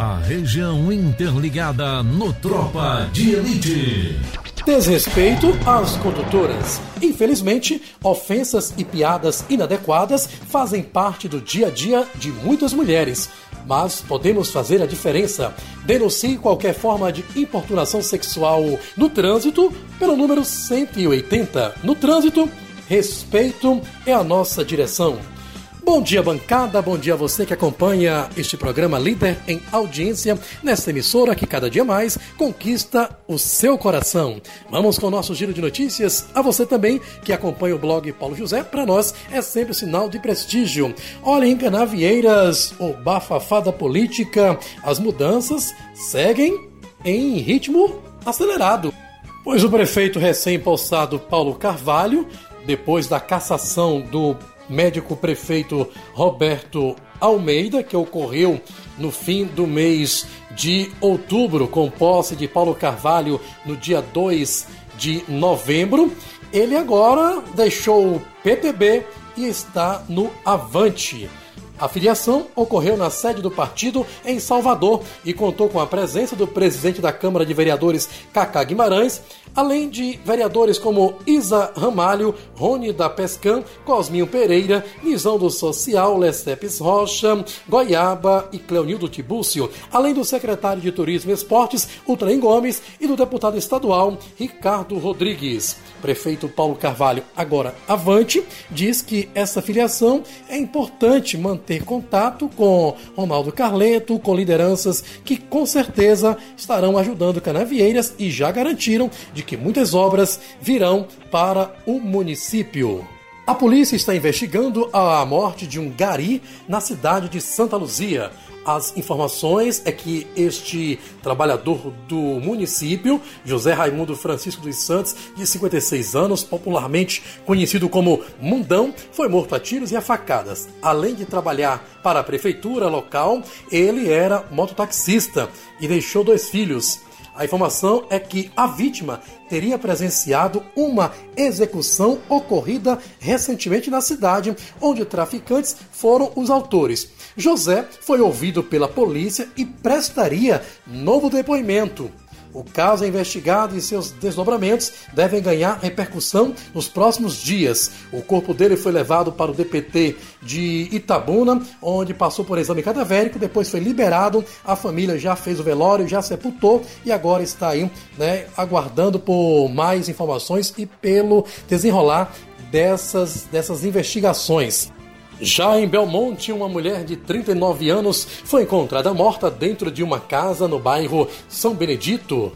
A região interligada no Tropa de Elite. Desrespeito às condutoras. Infelizmente, ofensas e piadas inadequadas fazem parte do dia a dia de muitas mulheres. Mas podemos fazer a diferença. Denuncie qualquer forma de importunação sexual no trânsito pelo número cento e oitenta. No trânsito, respeito é a nossa direção. Bom dia, bancada, bom dia a você que acompanha este programa líder em audiência nesta emissora que cada dia mais conquista o seu coração. Vamos com o nosso giro de notícias. A você também que acompanha o blog Paulo José, para nós é sempre sinal de prestígio. Olha, em Canavieiras, o bafafá da política, as mudanças seguem em ritmo acelerado. Pois o prefeito recém-possado Paulo Carvalho, depois da cassação do médico prefeito Roberto Almeida, que ocorreu no fim do mês de outubro, com posse de Paulo Carvalho no dia dois de novembro, ele agora deixou o P T B e está no Avante. A filiação ocorreu na sede do partido em Salvador e contou com a presença do presidente da Câmara de Vereadores, Cacá Guimarães, além de vereadores como Isa Ramalho, Rony da Pescan, Cosminho Pereira, Nizão do Social, Lecepes Rocha, Goiaba e Cleonildo Tibúcio, além do secretário de Turismo e Esportes, Ultraim Gomes, e do deputado estadual, Ricardo Rodrigues. Prefeito Paulo Carvalho, agora avante, diz que essa filiação é importante manter contato com Ronaldo Carleto, com lideranças que com certeza estarão ajudando Canavieiras e já garantiram de que muitas obras virão para o município. A polícia está investigando a morte de um gari na cidade de Santa Luzia. As informações é que este trabalhador do município, José Raimundo Francisco dos Santos, de cinquenta e seis anos, popularmente conhecido como Mundão, foi morto a tiros e a facadas. Além de trabalhar para a prefeitura local, ele era mototaxista e deixou dois filhos. A informação é que a vítima teria presenciado uma execução ocorrida recentemente na cidade, onde traficantes foram os autores. José foi ouvido pela polícia e prestaria novo depoimento. O caso é investigado e seus desdobramentos devem ganhar repercussão nos próximos dias. O corpo dele foi levado para o D P T de Itabuna, onde passou por exame cadavérico, depois foi liberado. A família já fez o velório, já sepultou e agora está aí, né, aguardando por mais informações e pelo desenrolar dessas, dessas investigações. Já em Belmonte, uma mulher de trinta e nove anos foi encontrada morta dentro de uma casa no bairro São Benedito.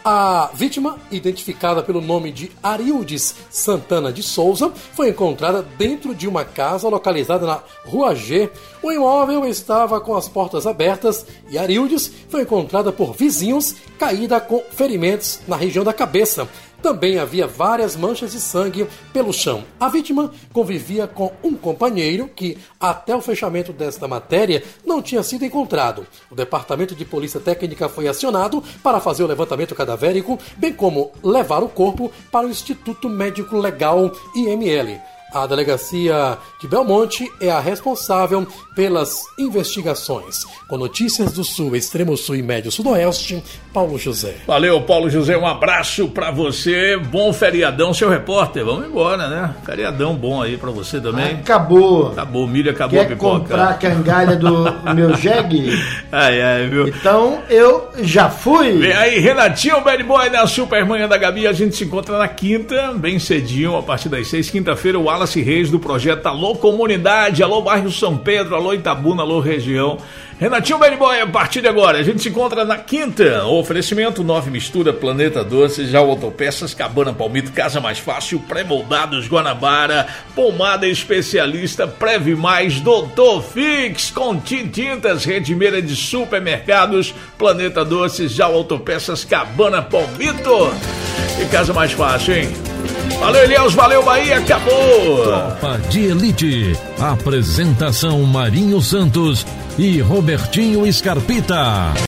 A vítima, identificada pelo nome de Arildes Santana de Souza, foi encontrada dentro de uma casa localizada na Rua G. O imóvel estava com as portas abertas e Arildes foi encontrada por vizinhos caída com ferimentos na região da cabeça. Também havia várias manchas de sangue pelo chão. A vítima convivia com um companheiro que, até o fechamento desta matéria, não tinha sido encontrado. O Departamento de Polícia Técnica foi acionado para fazer o levantamento cadavérico, bem como levar o corpo para o Instituto Médico Legal I M L. A delegacia de Belmonte é a responsável pelas investigações. Com notícias do Sul, Extremo Sul e Médio Sudoeste, Paulo José. Valeu, Paulo José, um abraço pra você. Bom feriadão, seu repórter. Vamos embora, né? Feriadão bom aí pra você também. Acabou. Acabou, milho acabou. Quer a pipoca. comprar a cangalha do meu jegue? Ai, ai, viu? Então eu já fui. Vem aí, Renatinho, Bad Boy da Supermanhã da Gabi. A gente se encontra na quinta, bem cedinho, a partir das seis. Quinta-feira, o Wallace Reis do projeto Alô Comunidade, alô bairro São Pedro, alô Itabuna, alô região. Renatinho Bad Boy, a partir de agora, a gente se encontra na quinta. O oferecimento Nove Mistura, Planeta Doce, Já Autopeças, Cabana Palmito, Casa Mais Fácil, Pré-Moldados Guanabara, Pomada Especialista, Preve Mais, Doutor Fix, Contim Tintas, Redimeira de Supermercados, Planeta Doce, Já Autopeças, Cabana Palmito e Casa Mais Fácil, hein? Valeu, Elias, valeu, Bahia, acabou! Tropa de Elite, apresentação Marinho Santos e Robertinho Scarpita.